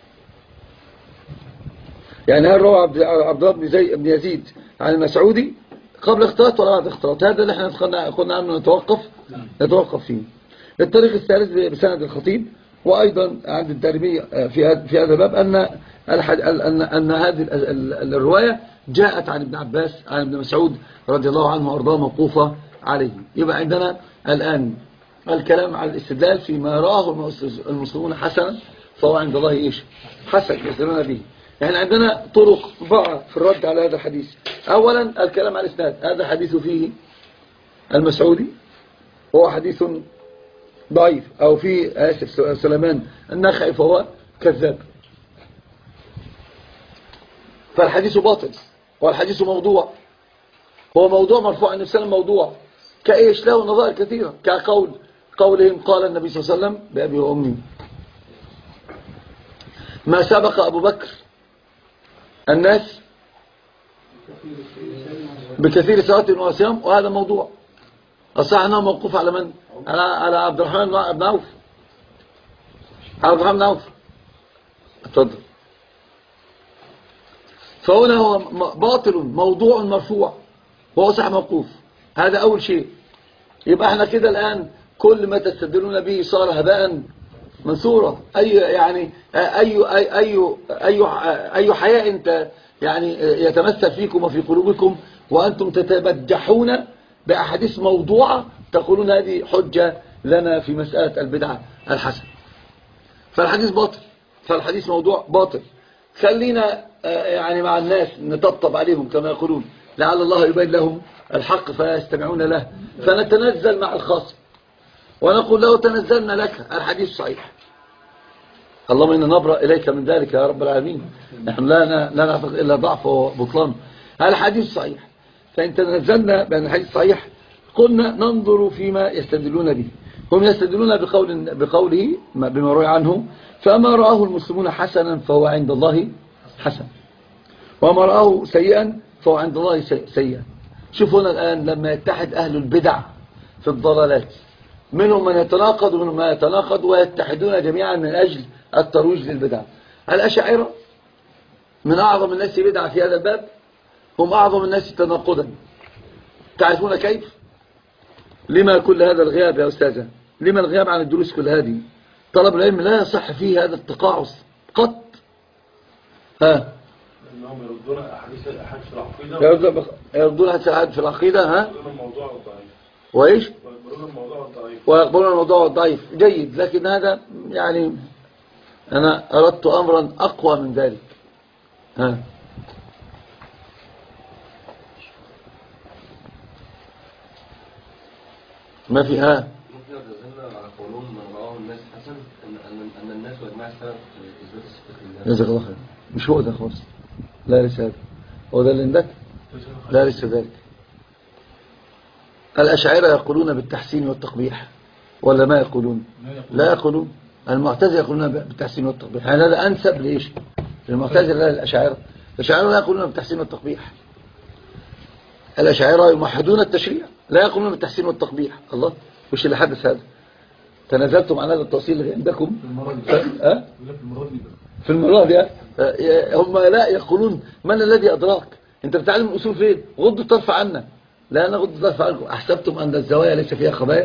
B: يعني هل روى عبد الله بن يزيد عن المسعودي قبل اختلاط ولا بعد اختلاط؟ هذا اللي احنا قلنا عنه نتوقف نتوقف فيه. الطريق الثالث بسند الخطيب، وأيضا عند الدارمي في في هذا الباب أن أن أن هذه الرواية جاءت عن ابن عباس عن ابن مسعود رضي الله عنه وأرضاه موقوفة عليه. يبقى عندنا الآن الكلام على الاستدلال فيما راه المسلمون حسنا فهو عند الله إيش؟ حسن يستدلون به. يعني عندنا طرق ضاعة في الرد على هذا الحديث. أولا الكلام على الإسناد، هذا حديث فيه المسعودي هو حديث ضعيف، أو في آسف سليمان النخعي فهو كذاب، فالحديث باطل والحديث موضوع، هو موضوع مرفوع عن النبي صلى الله عليه وسلم، موضوع كإيش له نظائر كثيرة، كقول قولهم قال النبي صلى الله عليه وسلم بأبي وأمي ما سبق أبو بكر الناس بكثير صلاة وصيام، وهذا موضوع الصحيح أنه موقوف على من؟ على على عبد الرحمن بن عوف، عبد الرحمن بن عوف. اتفضل. فهنا هو باطل موضوع مرفوع وهو صح موقوف، هذا أول شيء. يبقى احنا كده الآن كل ما تستدلون به صار هباء منثورا. أي يعني أي أي أي أي, أي حياء انت يعني يتمثل فيكم وفي قلوبكم وأنتم تتبجحون بأحاديث موضوعة تقولون هذه حجة لنا في مسألة البدعة الحسنة. فالحديث باطل، فالحديث موضوع باطل. خلينا يعني مع الناس نطبطب عليهم كما يقولون، لعل الله يبين لهم الحق فيستمعون له، فنتنزل مع الخاص ونقول له تنزلنا لك الحديث صحيح، اللهم إنا نبرأ إليك من ذلك يا رب العالمين. نحن لا لا نعتقد إلا ضعف وبطلان. هذا حديث صحيح. فإن تنزلنا بأن الحديث صحيح قلنا ننظر فيما يستدلون به. هم يستدلون بقول بقوله بما روي عنه فما رآه المسلمون حسنا فهو عند الله حسن وما رآه سيئا فهو عند الله سيئا. شوفوا هنا الآن لما يتحد أهل البدع في الضلالات منهم من يتناقض ومنهم من يتناقض ويتحدون جميعا من أجل الترويج للبدع. الأشاعرة من أعظم الناس بدعة في هذا الباب، هم أعظم الناس تناقضا. تعرفون كيف؟ لما كل هذا الغياب يا أستاذة؟ لما الغياب عن الدروس كل هذه؟ طلب العلم لا يصح فيه هذا التقاعس قط. ها
C: انهم يردون احاديث الاحاد في العقيده
B: يردون احاديث في العقيده ها
C: ويقبلون الموضوع الضعيف
B: وايش
C: ويقبلون الموضوع الضعيف
B: ويقبلون الموضوع الضعيف. جيد، لكن هذا يعني انا اردت امرا اقوى من ذلك. ها ما في ها
D: ممكن نتزلنا على قولهم من رآه الناس حسن ان ان ان الناس واجماع السبب في اثبات الصفات لله.
B: جزاك الله خير. مش هو ده خالص، لا ليس هذا هو ده اللي عندك، لا ليس ذلك. الأشاعرة يقولون بالتحسين والتقبيح ولا ما يقولون؟ لا يقولون. المعتزلة يقولون بالتحسين والتقبيح. يعني هذا أنسب ليش؟ المعتزلة لا للأشاعرة. الأشاعرة لا يقولون بالتحسين والتقبيح. الأشاعرة يمحدون التشريع لا يقولون بالتحسين والتقبيح. الله، وش اللي حدث هذا؟ تنازلتم عن هذا التوصيل اللي عندكم
C: في المره دي
B: أه؟
C: في المره دي
B: في المرة دي هم لا يقولون من الذي أدراك؟ أنت بتعلم الأصول فين؟ غض الطرف عنا. لا أنا غض الطرف عنكم. أحسبتم أن الزوايا ليس فيها خبايا؟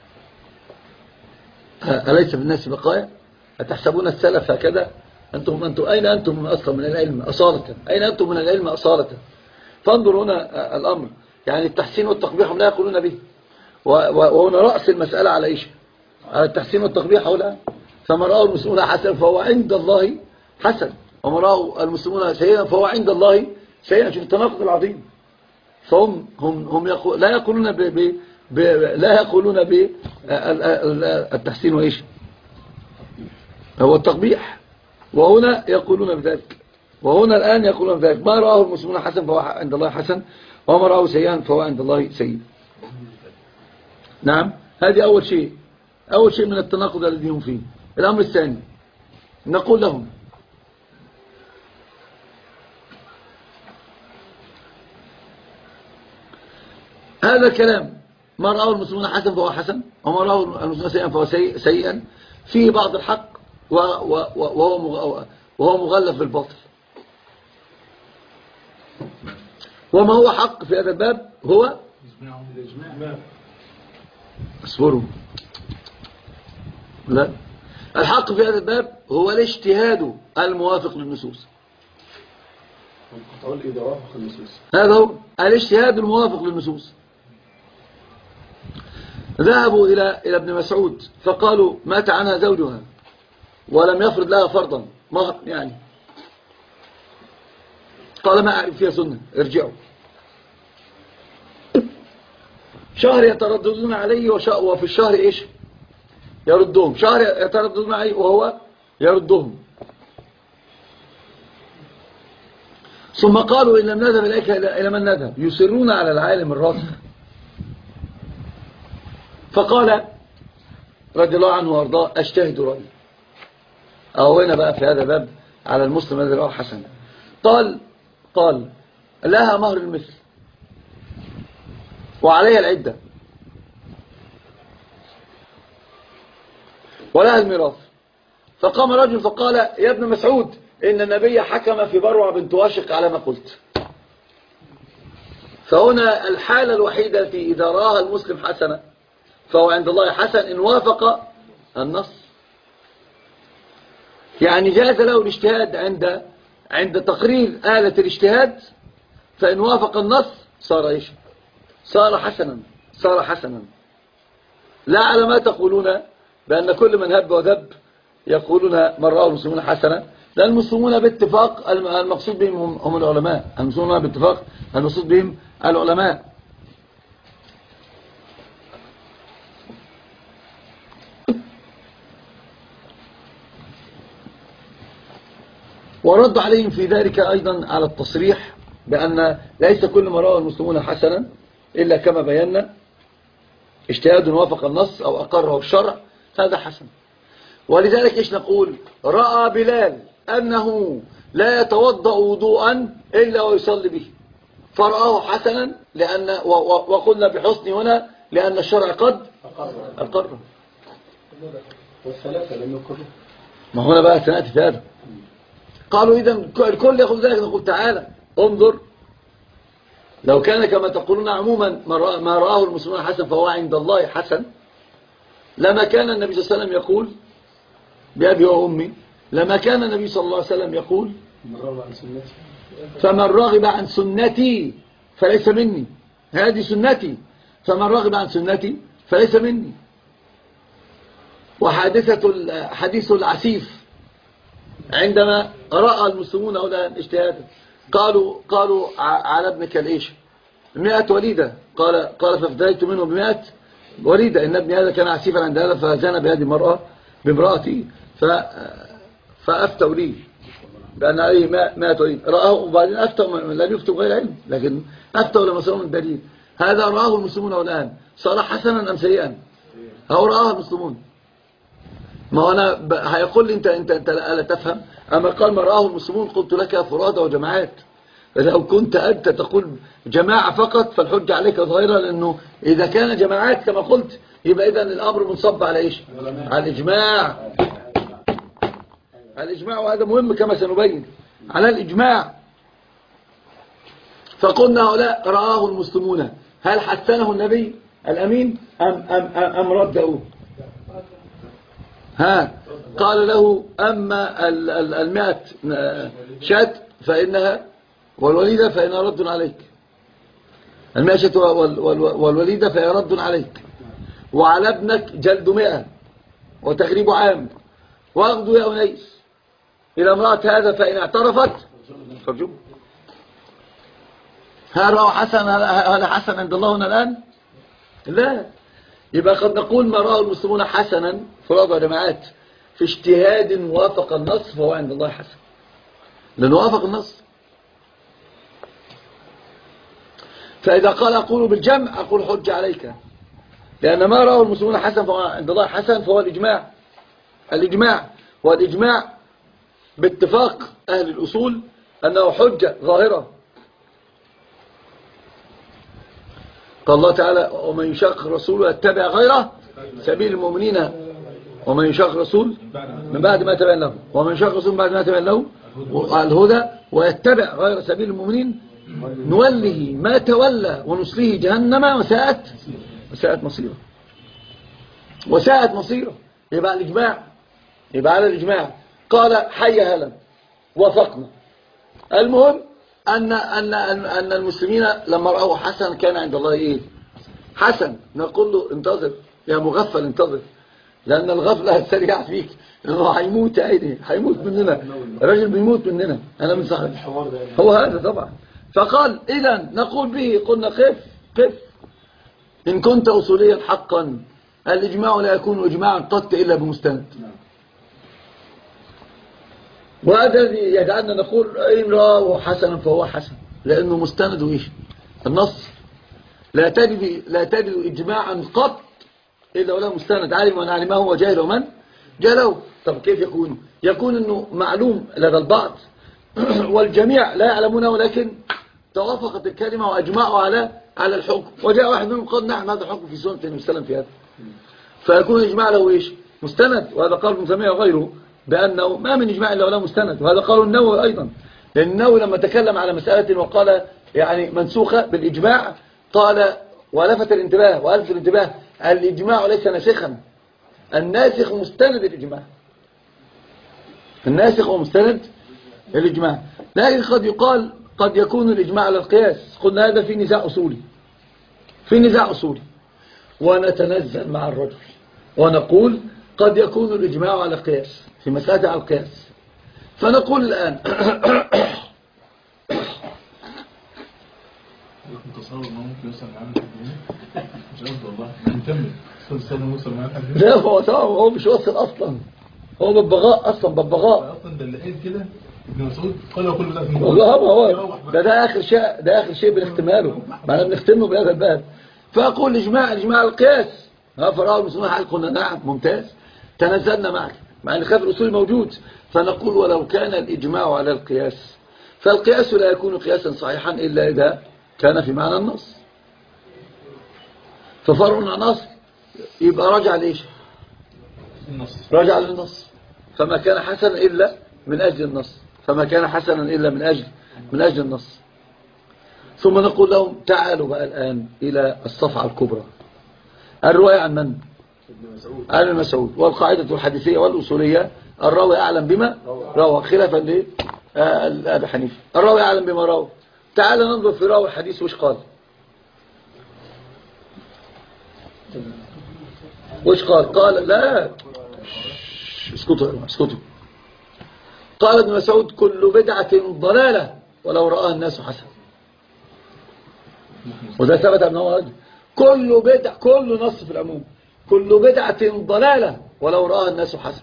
B: أليس بالناس بقايا؟ أتحسبون السلف هكذا؟ أنتم أنتم أين أنتم من أصلا من العلم أصالة؟ أين أنتم من العلم أصالة؟ فانظروا هنا الأمر، يعني التحسين والتقبيح هم لا يقولون به، وهنا رأس المسألة على إيش؟ على التحسين والتقبيح ولا؟ فما رأوا المسلمون حسن فهو عند الله حسن وما رأوا المسلمون سيئا فهو عند الله سيئا. شوف التناقض العظيم. فهم هم هم يقول لا يقولون ب ب ب لا يقولون ب التحسين وايش هو التقبيح، وهنا يقولون بذلك، وهنا الآن يقولون بذلك. ما رآه المسلمون حسن فهو عند الله حسن وما رآه سيئا فهو عند الله سيء. نعم، هذه أول شيء، أول شيء من التناقض الذي هم فيه. الأمر الثاني نقول لهم هذا الكلام ما رآه المسلمون حسن فهو حسن وما رآه المسلمون سيئا فهو سيئا فيه بعض الحق وهو وهو مغلف بالباطل. وما هو حق في هذا الباب هو اصبروا لا الحق في هذا الباب هو الاجتهاد الموافق للنصوص. هذا هو الاجتهاد الموافق للنصوص. ذهبوا إلى إلى ابن مسعود فقالوا مات عنها زوجها ولم يفرض لها فرضا مهر يعني، قال ما أعرف فيها سنة ارجعوا. شهر يترددون عليه وفي الشهر إيش يردهم، شهر يترددون عليه وهو يردهم. ثم قالوا إن لم نذهب إليك إلى من نذهب، يصرون على العالم الراسخ. فقال رضي الله عنه وارضاه أجتهد رأيي. أو هنا بقى في هذا باب على المسلم الذي رأى حسن. قال قال لها مهر المثل وعليها العدة ولها الميراث. فقام رجل فقال يا ابن مسعود إن النبي حكم في بروع بنت واشق على ما قلت. فهنا الحالة الوحيدة التي إذا رآها المسلم حسنة فهو عند الله حسن إن وافق النص. يعني جاز له الاجتهاد عند عند تقرير آلة الاجتهاد، فإن وافق النص صار إيش؟ صار حسنا، صار حسنا. لا على ما تقولون بأن كل من هب وذب يقولون من رأى المسلمون حسنا. لا، المسلمون باتفاق المقصود بهم هم العلماء. المسلمون باتفاق المقصود بهم العلماء. ورد عليهم في ذلك أيضا على التصريح بأن ليس كل ما رواه المسلمون حسنا إلا كما بينا اجتهاد وافق النص أو أقره الشرع هذا حسن. ولذلك إيش نقول؟ رأى بلال أنه لا يتوضأ وضوءا إلا ويصلي به فرآه حسنا، لأن وقلنا بحسن هنا لأن الشرع قد أقره.
C: والثلاثة لم يقروا.
B: ما هنا بقى سنأتي في هذا. قالوا إذا الكل يأخذ ذلك. نقول تعالى انظر، لو كان كما تقولون عموما ما رآه المسلمون حسن فهو عند الله حسن، لما كان النبي صلى الله عليه وسلم يقول بأبي وأمي، لما كان النبي صلى الله عليه وسلم يقول فمن رغب عن سنتي فليس مني، هذه سنتي، فمن رغب عن سنتي فليس مني. وحادثة حديث العسيف عندما رأى المسلمون هنا اجتهادا قالوا قالوا على ابنك الايش مئة وليدة، قال قال فافديت منه بمئة وليدة، ان ابني هذا كان عسيفا عند هذا فزنى بهذه المرأة بامرأتي فأفتوا لي بأن عليه مئة وليدة. رآه وبعدين أفتوا، لم يفتوا غير علم، لكن أفتوا لما سألوا من الدليل. هذا رآه المسلمون الآن صار حسنا أم سيئا؟ هو رآه المسلمون. ما هو أنا هيقول لي أنت أنت أنت لا تفهم. أما قال ما رآه المسلمون قلت لك فرادى وجماعات. لو كنت أنت تقول جماعة فقط فالحجة عليك ظاهرة، لأنه إذا كان جماعات كما قلت يبقى إذن الأمر منصب على إيش؟ على الإجماع، على الإجماع، وهذا مهم كما سنبين، على الإجماع. فقلنا هؤلاء رآه المسلمون، هل حسنه النبي الأمين أم, أم, أم, أم رده؟ ها قال له أما المئة شاة فإنها والوليدة فإنها رد عليك، المئة شاة والوليدة فهي رد عليك، وعلى ابنك جلد مئة وتغريب عام، واخذوا يا أنيس إلى امرأة هذا فإن اعترفت فرجوه. هل رأوا حسن؟ هل حسن عند الله هنا الآن؟ لا. يبقى قد نقول ما رأوا المسلمون حسنا فراد وجماعات في اجتهاد وافق النص فهو عند الله حسن، لأنه وافق النص. فإذا قال أقول بالجمع أقول حج عليك، لأن ما رأوا المسلمون حسن فهو عند الله حسن فهو الإجماع. الإجماع والإجماع باتفاق أهل الأصول أنه حجة ظاهرة. قال الله تعالى ومن يشاقق الرسول ويتبع غيره سبيل المؤمنين، ومن يشاقق الرسول من بعد ما تبين له، ومن يشاقق الرسول من بعد ما تبين له الهدى ويتبع غير سبيل المؤمنين نوله ما تولى ونصليه جهنم وساءت وساءت مصيره، وساءت مصيره. يبقى الإجماع، يبقى على الإجماع. قال حي هلا وافقنا. المهم أن أن أن المسلمين لما رأوا حسن كان عند الله إيه؟ حسن. نقول له انتظر يا مغفل، انتظر، لأن الغفلة السريعة فيك، لأنه هيموت عيني، هيموت مننا، الرجل بيموت مننا. أنا من صاحب هو هذا طبعا. فقال إذا نقول به. قلنا قف قف إن كنت أصوليا حقا الإجماع لا يكون إجماعا قط إلا بمستند. وهذا الذي يجعلنا نقول إن رأوا حسنا فهو حسن، لأنه مستند إيش؟ النص. لا تجد لا تجد إجماعا قط إلا ولا مستند، علم من علمه وجاهل ومن جهله. طب كيف يكون؟ يكون إنه معلوم لدى البعض والجميع لا يعلمونه، ولكن توافقت الكلمة وأجمعوا على على الحكم، وجاء واحد منهم قال نعم هذا الحكم في سنة المسلم في هذا، فيكون الإجماع له إيش؟ مستند. وهذا قال ابن تيمية وغيره بأنه ما من إجماع إلا ولا مستند، وهذا قالوا النووي أيضا، لأن النووي لما تكلم على مسألة وقال يعني منسوخة بالإجماع قال ولفت الانتباه وألفت الانتباه الإجماع ليس ناسخا، الناسخ مستند الإجماع، الناسخ ومستند الإجماع. لكن قد يقال قد يكون الإجماع على القياس. قلنا هذا في نزاع أصولي، في نزاع أصولي، ونتنزل مع الرجل ونقول قد يكون الإجماع على قياس في مسألة على القياس. فنقول الآن
C: تصور ما ممكن يوصل معانا مش قصدي والله نكمل تصور نوصل معانا.
B: لا هو هو مش واصل أصلا، هو ببغاء أصلا، ببغاء
C: أصلا ده اللي قايل كده ابن مسعود قال وكل بدعة ضلالة.
B: والله هو ده ده آخر شيء، ده آخر شيء بنختمه، معنا بنختمه بهذا الباب. فأقول الإجماع، الإجماع القياس. ها فرأوا المسلمين حال قلنا نعم ممتاز، تنزلنا معك مع أن خلاف الأصول موجود. فنقول ولو كان الإجماع على القياس فالقياس لا يكون قياسا صحيحا إلا إذا كان في معنى النص. ففرع عن أصل يبقى راجع لإيش؟
C: النص.
B: راجع للنص. فما كان حسنا إلا من أجل النص، فما كان حسنا إلا من أجل من أجل النص. ثم نقول لهم تعالوا بقى الآن إلى الصفعة الكبرى. الرواية عن من؟ عن ابن مسعود. والقاعدة الحديثية والأصولية الراوي أعلم بما روى، خلافا لأبي حنيفة. الراوي أعلم بما روى. تعال ننظر في راوي الحديث وش قال. وش قال؟ قال لا اسكتوا اسكتوا. قال ابن مسعود كل بدعة ضلالة ولو رآها الناس حسن. وده ثبت ابن عمر. كل بدع، كل نص في العموم، كل بدعة ضلالة ولو رآها الناس حسن.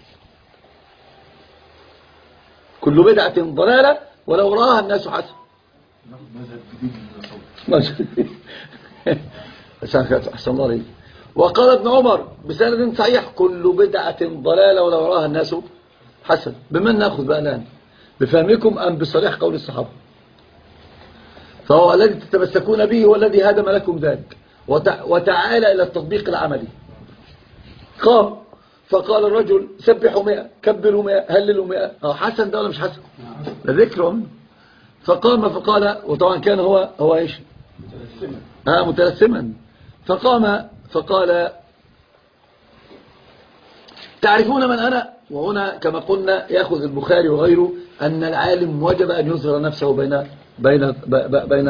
B: كل بدعة ضلالة ولو رآها الناس حسن. أحسن الله عليك. وقال ابن عمر بسند صحيح كل بدعة ضلالة ولو رآها الناس حسن. بمن نأخذ بقى الآن؟ بفهمكم أم بصريح قول الصحابة؟ فهو الذي تتمسكون به هو الذي هدم لكم ذلك. وتعالى إلى التطبيق العملي. قام فقال الرجل سبحوا مئة، كبروا مئة، هللوا مئة. اه حسن ده ولا مش حسن؟ ده ذكر. فقام فقال، وطبعا كان هو هو ايش؟ اه متلثما. فقام فقال تعرفون من أنا؟ وهنا كما قلنا يأخذ البخاري وغيره أن العالم وجب أن يظهر نفسه بين بين بين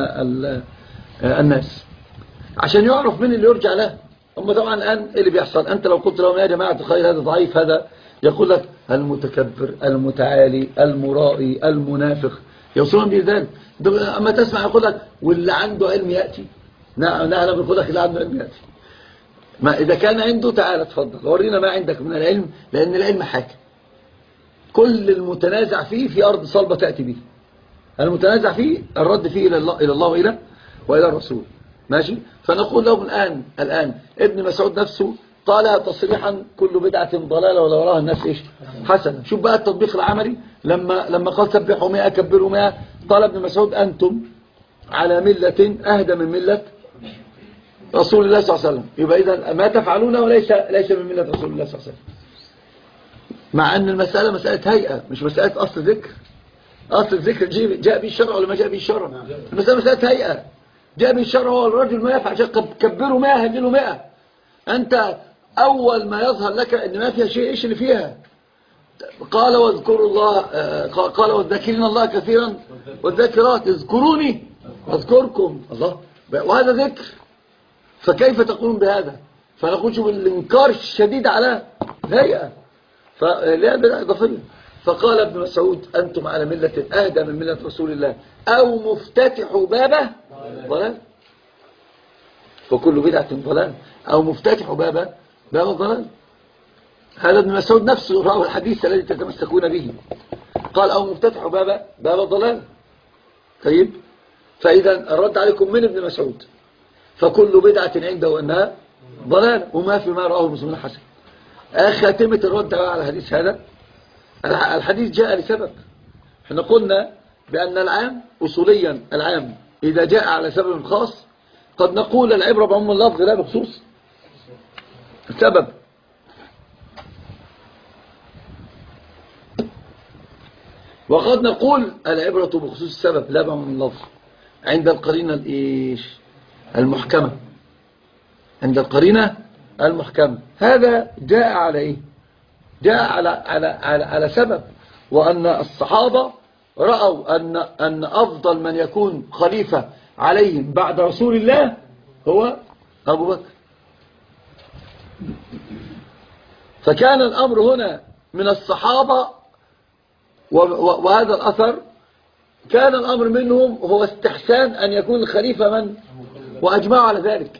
B: الناس عشان يعرف من اللي يرجع له. هم طبعا الآن اللي بيحصل، أنت لو قلت لهم يا جماعة الخير هذا ضعيف، هذا يقول لك المتكبر المتعالي المرائي المنافق، يوصلون بذلك. أما تسمع يقول لك واللي عنده علم يأتي. نعم نعم بنقول لك اللي عنده علم يأتي. ما إذا كان عنده تعال اتفضل ورينا ما عندك من العلم، لأن العلم حاكم. كل المتنازع فيه في أرض صلبة تأتي به. المتنازع فيه الرد فيه إلى الله إلى الله وإلى وإلى الرسول. ماشي. فنقول لهم الآن الآن ابن مسعود نفسه قالها تصريحا كل بدعة ضلالة ولو وراها الناس إيش حسنة. شوف بقى التطبيق العملي لما لما قال سبحوا مئة كبروا مئة. قال ابن مسعود أنتم على ملة أهدى من ملة رسول الله صلى الله عليه وسلم. يبقى إذا ما تفعلونه ليس ليس من ملة رسول الله صلى الله عليه وسلم. مع أن المسألة مسألة هيئة مش مسألة أصل ذكر. أصل الذكر جاء به الشرع ولا ما جاء به الشرع؟ المسألة مسألة هيئة. جاء به الشرع هو الرجل ما يفعل شيء كبروا مئة هدلوا مئة. أنت أول ما يظهر لك أن ما فيها شيء إيش اللي فيها؟ قال واذكروا الله، قال والذاكرين الله كثيرا والذاكرات اذكروني أذكركم. الله، وهذا ذكر. فكيف تقولون بهذا؟ فنقول شوف الانكار الشديد على هيئة. فلا بدعة إضافية. فقال ابن مسعود أنتم على ملة أهدى من ملة رسول الله أو مفتتح بابه ضلال. فكل بدعة ضلال أو مفتتح بابه باب ضلال. هذا ابن مسعود نفسه رأى الحديث الذي تتمسكون به. قال أو مفتتح بابه باب ضلال. طيب، فإذا الرد عليكم من ابن مسعود. فكل بدعة عنده أنها ضلال وما في ما رآه المسلمون حسن. خاتمة الرد على الحديث هذا، الحديث جاء لسبب. احنا قلنا بأن العام أصوليا العام إذا جاء على سبب خاص قد نقول العبرة بعموم اللفظ لا بخصوص السبب. وقد نقول العبرة بخصوص السبب لا بعموم اللفظ عند القرينة الإيش المحكمة. عند القرينة المحكمة. هذا جاء على إيه؟ جاء على على على, على سبب. وأن الصحابة رأوا أن أن أفضل من يكون خليفة عليهم بعد رسول الله هو أبو بكر. فكان الأمر هنا من الصحابة، وهذا الأثر كان الأمر منهم هو استحسان أن يكون الخليفة من، وأجمعوا على ذلك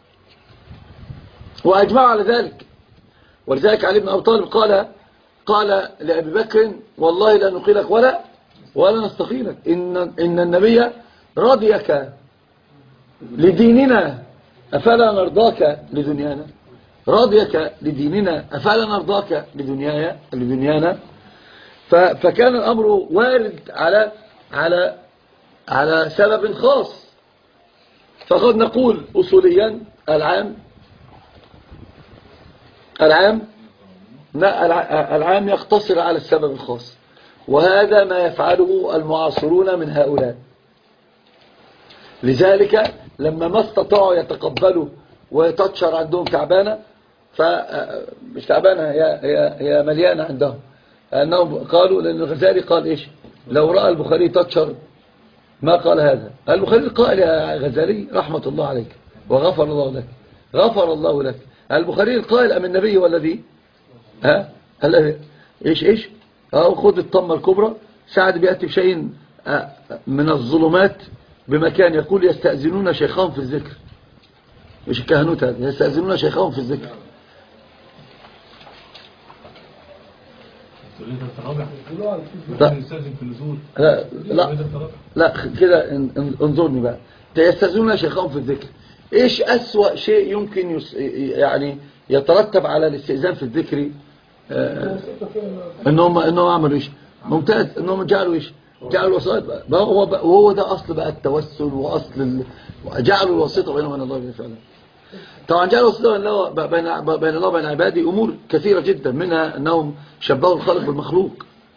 B: وأجمعوا على ذلك ولذلك علي بن أبي طالب قال قال لأبي بكر والله لا نقيلك ولا ولا نستقيلك. إن, إن النبي رضيك لديننا أفلا نرضاك لدنيانا، رضيك لديننا أفلا نرضاك لدنيانا لدنيانا. فكان الأمر وارد على على على سبب خاص. فقد نقول أصوليا العام العام العام يقتصر على السبب الخاص، وهذا ما يفعله المعاصرون من هؤلاء. لذلك لما ما استطاعوا يتقبلوا وتتشر عندهم تعبانة، فمش تعبانة، هي, هي, هي مليانة عندهم، أنهم قالوا، لأن الغزالي قال إيش؟ لو رأى البخاري تتشر ما قال هذا. البخاري قال يا غزالي رحمة الله عليك وغفر الله لك، غفر الله لك. البخاري قال أم النبي والذي ها هل إيش إيش أو خذ الطمة الكبرى، سعد بيأتي بشيء من الظلمات بمكان، يقول يستأذنون شيخهم في الذكر، مش الكهنوت هذا، يستأذنون شيخهم في الذكر. لا لا لا, لا كده انظرني بقى، يستأذنون شيخهم في الذكر. ايش أسوأ شيء يمكن يس يعني يترتب على الاستئذان في الذكر؟ آه انهم انهم عملوا ايش؟ ممتاز، انهم جعلوا ايش؟ جعلوا وسائط بقى. هو بقى وهو ده اصل بقى التوسل، واصل ال... جعلوا الوسيطه بينهم وبين الله فعلا. طبعا جعلوا الوسيطه بين بين الله وبين عباده امور كثيره جدا، منها انهم شبهوا الخالق بالمخلوق.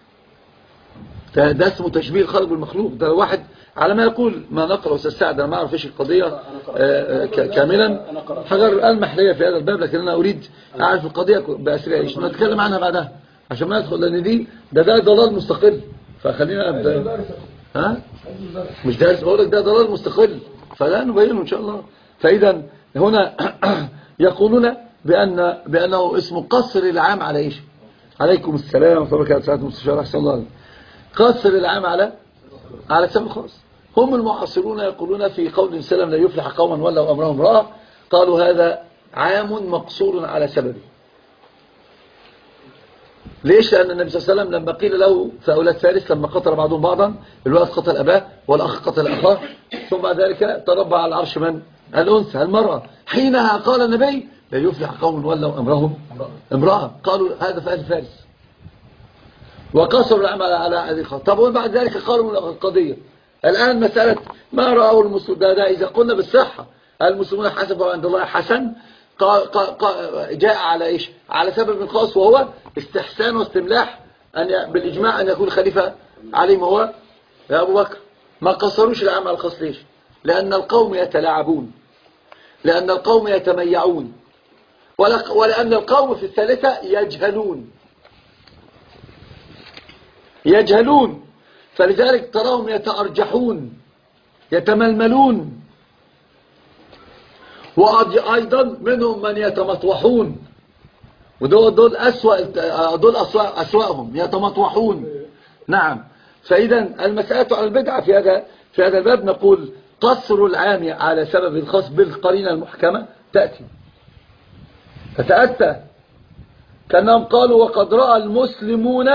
B: ده اسمه تشبيه الخالق بالمخلوق. ده واحد على ما يقول ما نقرأ أستاذ سعد، أنا ما أعرف إيش القضية كاملا، حجر ألمح لي في هذا الباب، لكن أنا أريد أعرف القضية بأسرها إيش، نتكلم عنها بعدها عشان ما ندخل، لأن دي ده ده ضلال مستقل. فخلينا أبدأ. ها مش دارس، بقول لك ده ضلال مستقل، فلا نبينه إن شاء الله. فإذا هنا يقولون بأن بأنه اسمه قصر العام على إيش؟ عليكم السلام ورحمة الله وبركاته. سعادة المستشار أحسن الله عليك. قصر العام على على سبب خاص. هم المعاصرون يقولون في قول سلم لا يفلح قوما ولوا أمرهم امرأة، قالوا هذا عام مقصور على سببه. ليش؟ لأن النبي صلى الله عليه وسلم لما قيل له في أولاد فارس، لما قتل بعضهم بعضا، الولد قتل أباه والأخ قتل أخاه، ثم بعد ذلك تربى على العرش من؟ الأنثى المرأة. حينها قال النبي لا يفلح قوم ولوا أمرهم امرأة، قالوا هذا في أهل فارس، وقصروا العمل على هذه الخطة. طب وبعد ذلك قالوا من القضية الآن مسألة ما رأوا المسلمون، ده, ده إذا قلنا بالصحة المسلمون حسبوا عند الله حسن، قال قال جاء على إيش؟ على سبب خاص، وهو استحسان واستملاح أن بالإجماع أن يكون خليفة عليهم هو يا أبو بكر. ما قصروش العمل الخاص. ليش؟ لأن القوم يتلاعبون، لأن القوم يتميعون، ولأن القوم في الثالثة يجهلون يجهلون فلذلك تراهم يتأرجحون يتململون، وأيضا منهم من يتمطوحون، ودول دول أسوأ دول أسوأ أسوأهم يتمطوحون. نعم. فإذا المسألة على البدعة في هذا في هذا الباب نقول قصر العام على سبب الخاص بالقرينة المحكمة تأتي فتأتى، كأنهم قالوا وقد رأى المسلمون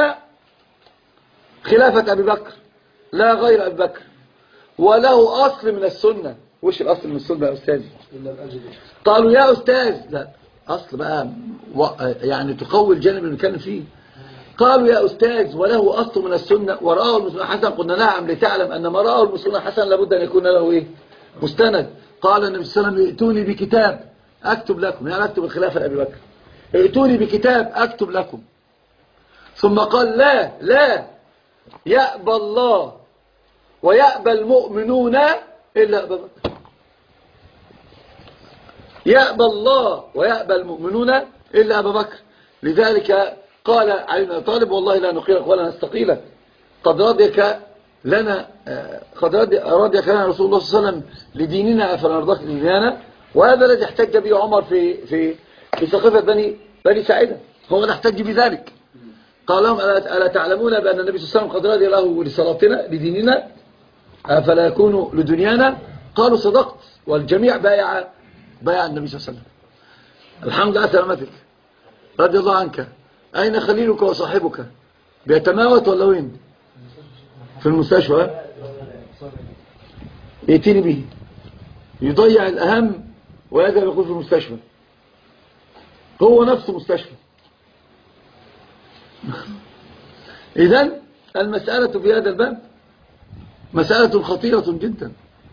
B: خلافة أبي بكر لا غير أبي بكر، وله أصل من السنة. وش الأصل من السنة يا أستاذ؟ قالوا يا أستاذ لا أصل بقى يعني تقوي الجانب اللي نتكلم فيه. قالوا يا أستاذ وله أصل من السنة ورآه المسلمون حسن. قلنا نعم، لتعلم أن ما رآه المسلمون حسن لابد أن يكون له إيه؟ مستند. قال النبي صلى الله عليه وسلم ائتوني بكتاب أكتب لكم، يعني أكتب الخلافة لأبي بكر، ائتوني بكتاب أكتب لكم. ثم قال لا لا يأبى الله ويأبى المؤمنون إلا أبا بكر. يأبى الله ويأبى المؤمنون إلا أبا بكر. لذلك قال علي بن أبي طالب والله لا نقيلك ولا نستقيلك، قد رضيك لنا قد رضيك لنا رسول الله صلى الله عليه وسلم لديننا فنرضاك لديننا. وهذا الذي احتج به عمر في في في سقيفة بني بني ساعدة، هو اللي احتج بذلك. قال لهم ألا تعلمون بأن النبي صلى الله عليه وسلم قد رضي له لصلاتنا لديننا فلا يكون لدنيانا؟ قالوا صدقت، والجميع بايع بايع النبي صلى الله عليه وسلم. الحمد لله سلامتك، رضي الله عنك. أين خليلك وصاحبك؟ بيتماوت ولا وين؟ في المستشفى يأتيني به، يضيع الأهم ويذهب يقول في المستشفى، هو نفسه مستشفى. إذن المسألة في هذا الباب مسألة خطيرة جدا.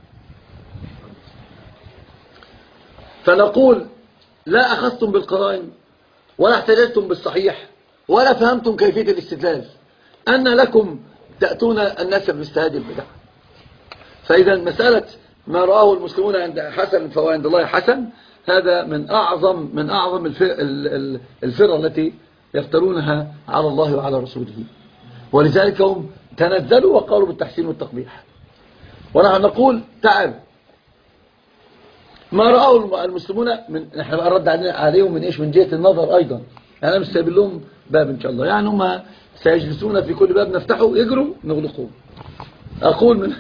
B: فنقول لا أخذتم بالقرائن ولا احتججتم بالصحيح ولا فهمتم كيفية الاستدلال، أن لكم تأتون الناس باجتهاد البدع. فإذا مسألة ما رآه المسلمون عند حسن فهو عند الله حسن، هذا من أعظم من أعظم الفرق التي يفترونها على الله وعلى رسوله. ولذلك هم تنزلوا وقالوا بالتحسين والتقبيح. ونحن نقول تعال ما رأوا المسلمون من نحن بقى رد عليهم من إيش؟ من جهة النظر أيضا. أنا مش سايب لهم باب إن شاء الله، يعني هم سيجلسون في كل باب نفتحه يجروا نغلقوه. أقول من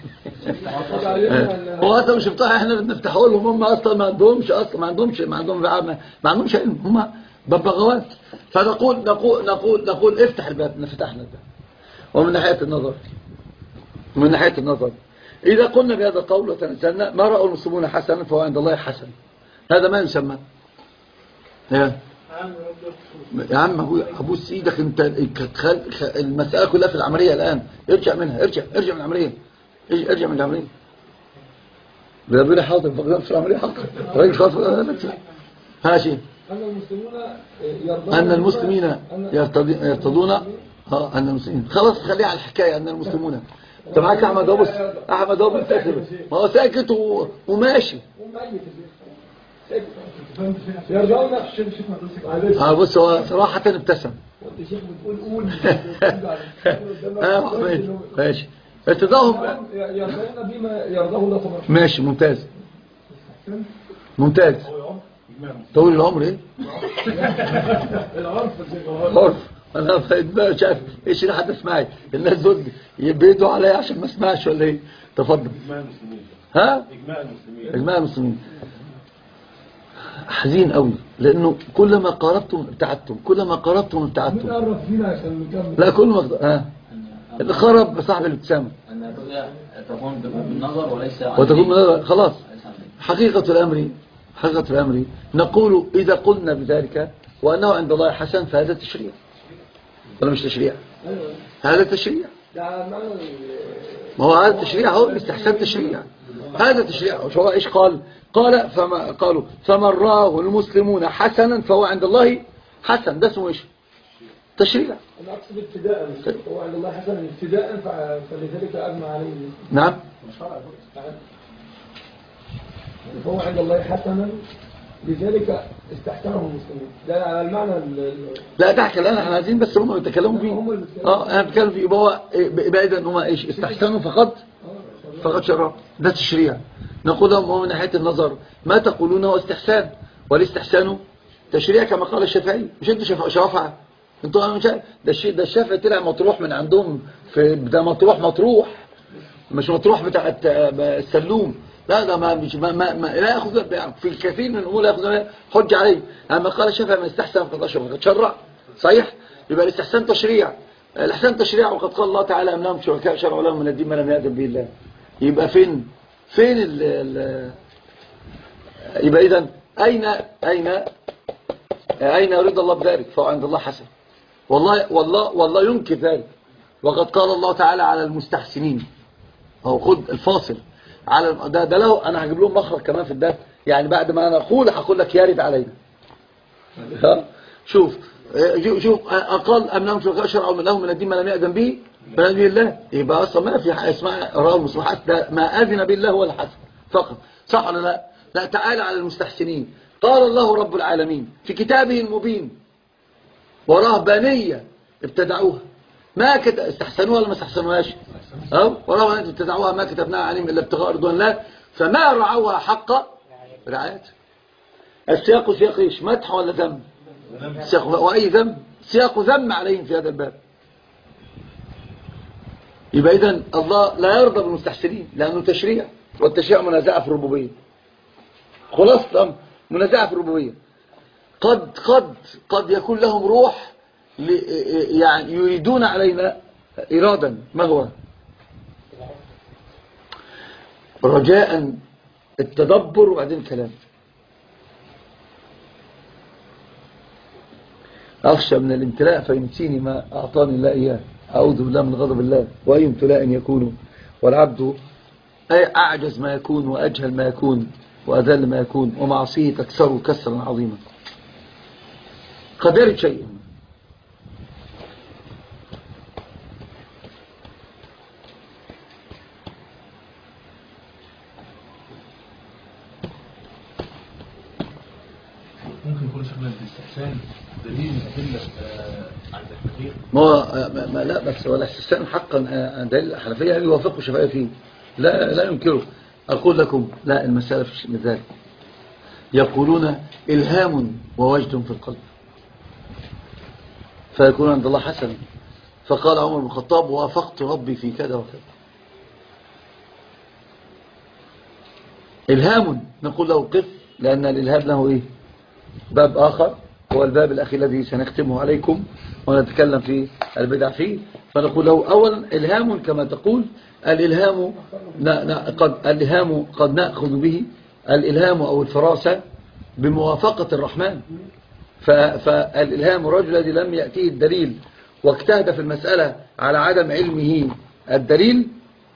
B: هو أنت مش بتاع احنا بنفتحه لهم، هم أصلا ما عندهمش أصلا ما عندهمش ما عندهم ما عندهمش علم، هم ببغاوات. فنقول نقول نقول نقول افتح الباب، نفتحنا الباب. ومن ناحية النظر من ناحية النظر إذا قلنا بهذا القول وتنزلنا ما رأوا المسلمون حسنا فهو عند الله حسن، هذا ما يسمى يا يا عم ابوس ايدك انت. المسألة كلها في العملية الآن، ارجع منها، ارجع ارجع من العملية، ارجع من العملية. ربنا حاضر في العملية حاضر راجل خاطر ماشي.
E: أن المسلمون
B: أن المسلمين يرتضون اه أن المسلمين خلاص خليها على الحكاية. أن المسلمون انت معاك احمد ابو احمد ابو ما هو ساكت وماشي.
E: يرضون
B: اه بص هو صراحة ابتسم.
E: وانت شيخ بتقول قول
B: اه ماشي ارتضاهم
E: يرضون بما يرضاه الله تبارك.
B: ماشي ممتاز ممتاز. طول العمر ايه؟
E: العرف
B: عرف. انا بقى مش عارف ايش اللي حد اسمعي الناس دول يبيدوا عليا عشان ما اسمعش ولا ايه؟ تفضل.
C: اجماع المسلمين.
B: ها؟
C: اجماع المسلمين.
B: اجماع المسلمين. حزين قوي لانه كلما قربتم ابتعدتم، كلما قربتم ابتعدتم.
E: نقرب فينا عشان نكمل.
B: لا كل ما ها اللي خرب بصاحب الابتسامه.
F: ان الرؤيا تكون بالنظر وليس
B: وتكون بالنظر خلاص. حقيقة الامر حقيقة الامر نقول اذا قلنا بذلك وانه عند الله حسن فهذا تشريع ولا مش تشريع؟ هذا تشريع. ما هو هذا تشريع، هو استحسان تشريع، هذا تشريع. وش هو ايش قال؟ قال فما قالوا فمن راه المسلمون حسنا فهو عند الله حسن. ده اسمه ايش؟ تشريع.
E: انا اقصد ابتداء، هو عند الله حسن ابتداء فلذلك اجمع عليه.
B: نعم
E: فهو عند الله حسنا لذلك استحسنه المسلمين. ده على المعنى
B: لا ده كلام احنا عايزين بس هم بيتكلموا فيه. اه انا بتكلم فيه. يبقى هو بعيدا ان هم ايش استحسنوا فقط فقط شرع. ده تشريع. نقول لهم من ناحيه النظر ما تقولون هو استحسان والاستحسان تشريع كما قال الشافعي. مش انتوا شافعه انتوا مش ده الشيء ده الشافعي طلع مطروح من عندهم في ده مطروح مطروح مش مطروح بتاع السلوم. لا ده ما مش ما, ما, ما لا ياخذ في الكثير من الامور لا ياخذ حجه عليه. اما قال الشافعي من استحسن فقد اشرك فقد شرع. صحيح. يبقى الاستحسان تشريع. الاحسان تشريع وقد قال الله تعالى ام لهم شركاء شرعوا لهم من الدين ما لم يأذن به الله. يبقى فين فين ال ال يبقى اذا اين اين اين يريد الله بذلك؟ فهو عند الله حسن. والله والله والله ينكر ذلك. وقد قال الله تعالى على المستحسنين. اهو خد الفاصل على ده, ده له. انا هجيب لهم مخرج كمان في الدرس، يعني بعد ما انا اقول هقول لك يارد علينا. شوف شوف اقل ام لهم شركاء شرعوا لهم من الدين ما لم يأذن به فلا به الله. يبقى اصلا ما في اسماء راه المصلحات ده ما اذن بالله هو الحسن فقط. صح ولا لا؟ لا تعالى على المستحسنين. قال الله رب العالمين في كتابه المبين ورهبانيه ابتدعوها ما كت... استحسنوها ولا ما استحسنوهاش؟ أو ورغم ابتدعوها ما كتبناها عليهم إلا ابتغاء رضوان الله فما رعوها حق رعايتها. السياق سياق ايش؟ مدح ولا ذم؟ سياق واي ذم؟ سياق ذم عليهم في هذا الباب. يبقى اذا الله لا يرضى بالمستحسنين لانه تشريع، والتشريع منازعه في الربوبيه. خلاص منازعه في الربوبيه. قد قد قد يكون لهم روح يعني يريدون علينا إرادا. ما هو رجاء التدبر وبعدين الكلام. أخشى من الامتلاء فينسيني ما أعطاني الله إياه، أعوذ بالله من غضب الله، وأي امتلاء يكون والعبد أعجز ما يكون وأجهل ما يكون وأذل ما يكون ومعصيه تكسره كسرا عظيما. قدر شيء
C: ممكن يكون شغل الاستحسان دليل من أدلة عند الحنفية؟
B: ما ما لا بس ولا استحسان حقا دليل الحنفية يوافقوا الشافعية فيه، لا لا ينكره. أقول لكم لا، المسألة في ذلك. يقولون إلهام ووجد في القلب فيكون عند الله حسنا. فقال عمر بن الخطاب وافقت ربي في كذا وكذا. إلهام نقول له قف، لأن الإلهام له إيه؟ باب آخر هو الباب الأخي الذي سنختمه عليكم ونتكلم في البدع فيه. فنقول له أولا إلهام كما تقول. الإلهام قد الإلهام قد نأخذ به الإلهام أو الفراسة بموافقة الرحمن. فالإلهام الرجل الذي لم يأتيه الدليل واجتهد في المسألة على عدم علمه الدليل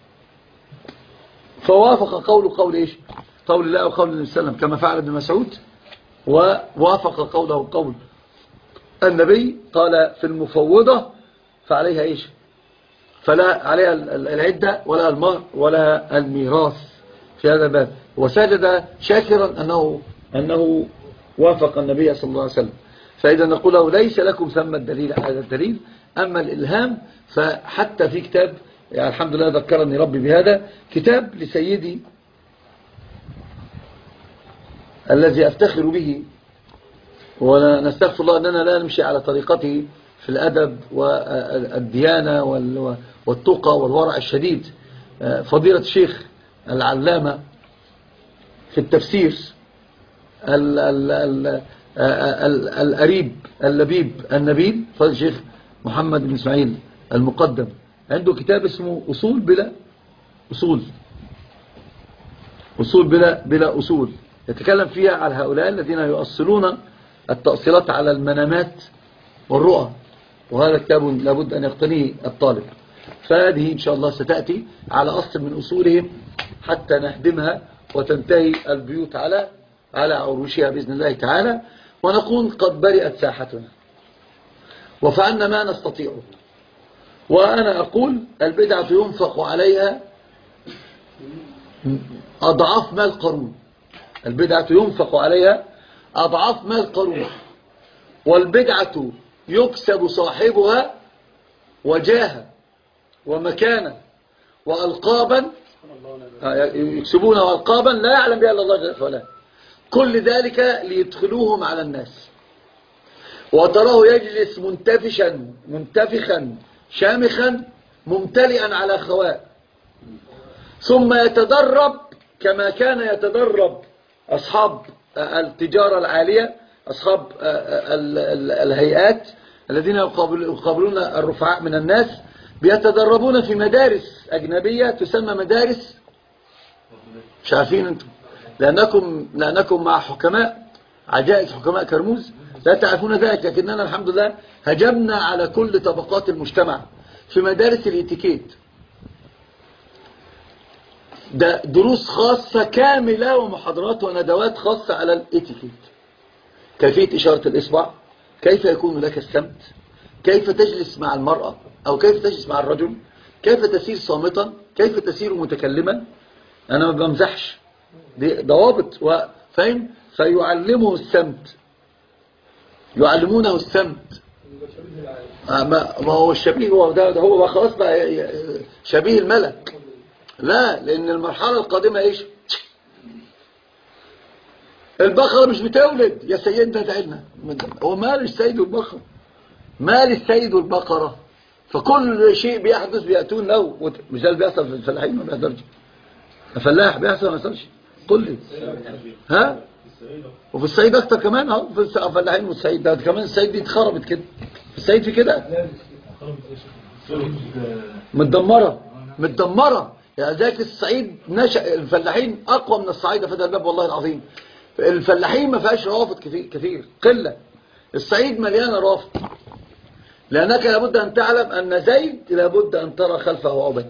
B: فوافق قول قول إيش؟ قول الله وقول النبي صلى الله عليه وسلم، كما فعل ابن مسعود ووافق قوله قول النبي. قال في المفوضة فعليها إيش؟ فلا عليها العدة ولا المهر ولا الميراث في هذا الباب. وسجد شاكرا أنه, أنه وافق النبي صلى الله عليه وسلم. فإذا نقول له ليس لكم ثم الدليل على الدليل. أما الإلهام فحتى في كتاب، يعني الحمد لله ذكرني ربي بهذا، كتاب لسيدي الذي أفتخر به ونستغفر الله أننا لا نمشي على طريقته في الأدب والديانة والتقى والورع الشديد. فضيلة الشيخ العلامة في التفسير ال ال ال ال الأريب اللبيب النبيل فضيلة الشيخ محمد بن إسماعيل المقدم عنده كتاب اسمه أصول بلا أصول أصول بلا بلا أصول، يتكلم فيها على هؤلاء الذين يؤصلون التأصيلات على المنامات والرؤى. وهذا كتاب لابد أن يقتنيه الطالب. فهذه إن شاء الله ستأتي على أصل من أصولهم حتى نهدمها وتنتهي البيوت على على عروشها بإذن الله تعالى، ونكون قد برئت ساحتنا وفعلنا ما نستطيعه. وأنا أقول البدعة ينفق عليها أضعاف مال قارون. البدعة ينفق عليها أضعاف مال قارون، والبدعة يكسب صاحبها وجاها ومكانا وألقابا، يكسبون ألقابا لا يعلم بها إلا الله جل وعلا. كل ذلك ليدخلوهم على الناس. وتراه يجلس منتفشا منتفخا شامخا ممتلئا على خواء، ثم يتدرب كما كان يتدرب أصحاب التجارة العالية، أصحاب الهيئات الذين يقابلون الرفعاء من الناس، بيتدربون في مدارس أجنبية تسمى مدارس، مش عارفين أنتم، لأنكم, لأنكم مع حكماء عجائز حكماء كرموز لا تعرفون ذلك، لكننا الحمد لله هجمنا على كل طبقات المجتمع في مدارس الاتيكيت. ده دروس خاصة كاملة ومحاضرات وندوات خاصة على الاتيكيت، كيفية إشارة الإصبع، كيف يكون لك السمت، كيف تجلس مع المرأة أو كيف تجلس مع الرجل، كيف تسير صامتا، كيف تسير متكلما. أنا ما بمزحش، دي ضوابط وفهم. فيعلمه السمت، يعلمونه السمت. ما هو الشبيه هو ده, ده هو بقى خلاص بقى شبيه الملك. لا، لأن المرحلة القادمة إيش؟ البقرة مش بتولد يا سيدنا تعالنا. هو مال السيد والبقرة، مال السيد والبقرة. فكل شيء بيحدث بيأتون له. مش ده اللي بيحصل في الفلاحين؟ ما بيحضرش الفلاح بيحصل ما بيحصلش. قل لي ها؟ وفي الصعيد اكتر كمان اهو، في الفلاحين والصعيد ده كمان. الصعيد دي اتخربت كده، في الصعيد في كده متدمره متدمره. يعني ذاك الصعيد نشأ الفلاحين أقوى من الصعيدة في هذا الباب والله العظيم. الفلاحين ما فيهاش روافض كثير, كثير قلة. الصعيد مليانة روافض، لأنك لابد أن تعلم أن زيد لابد أن ترى خلفه عبيد.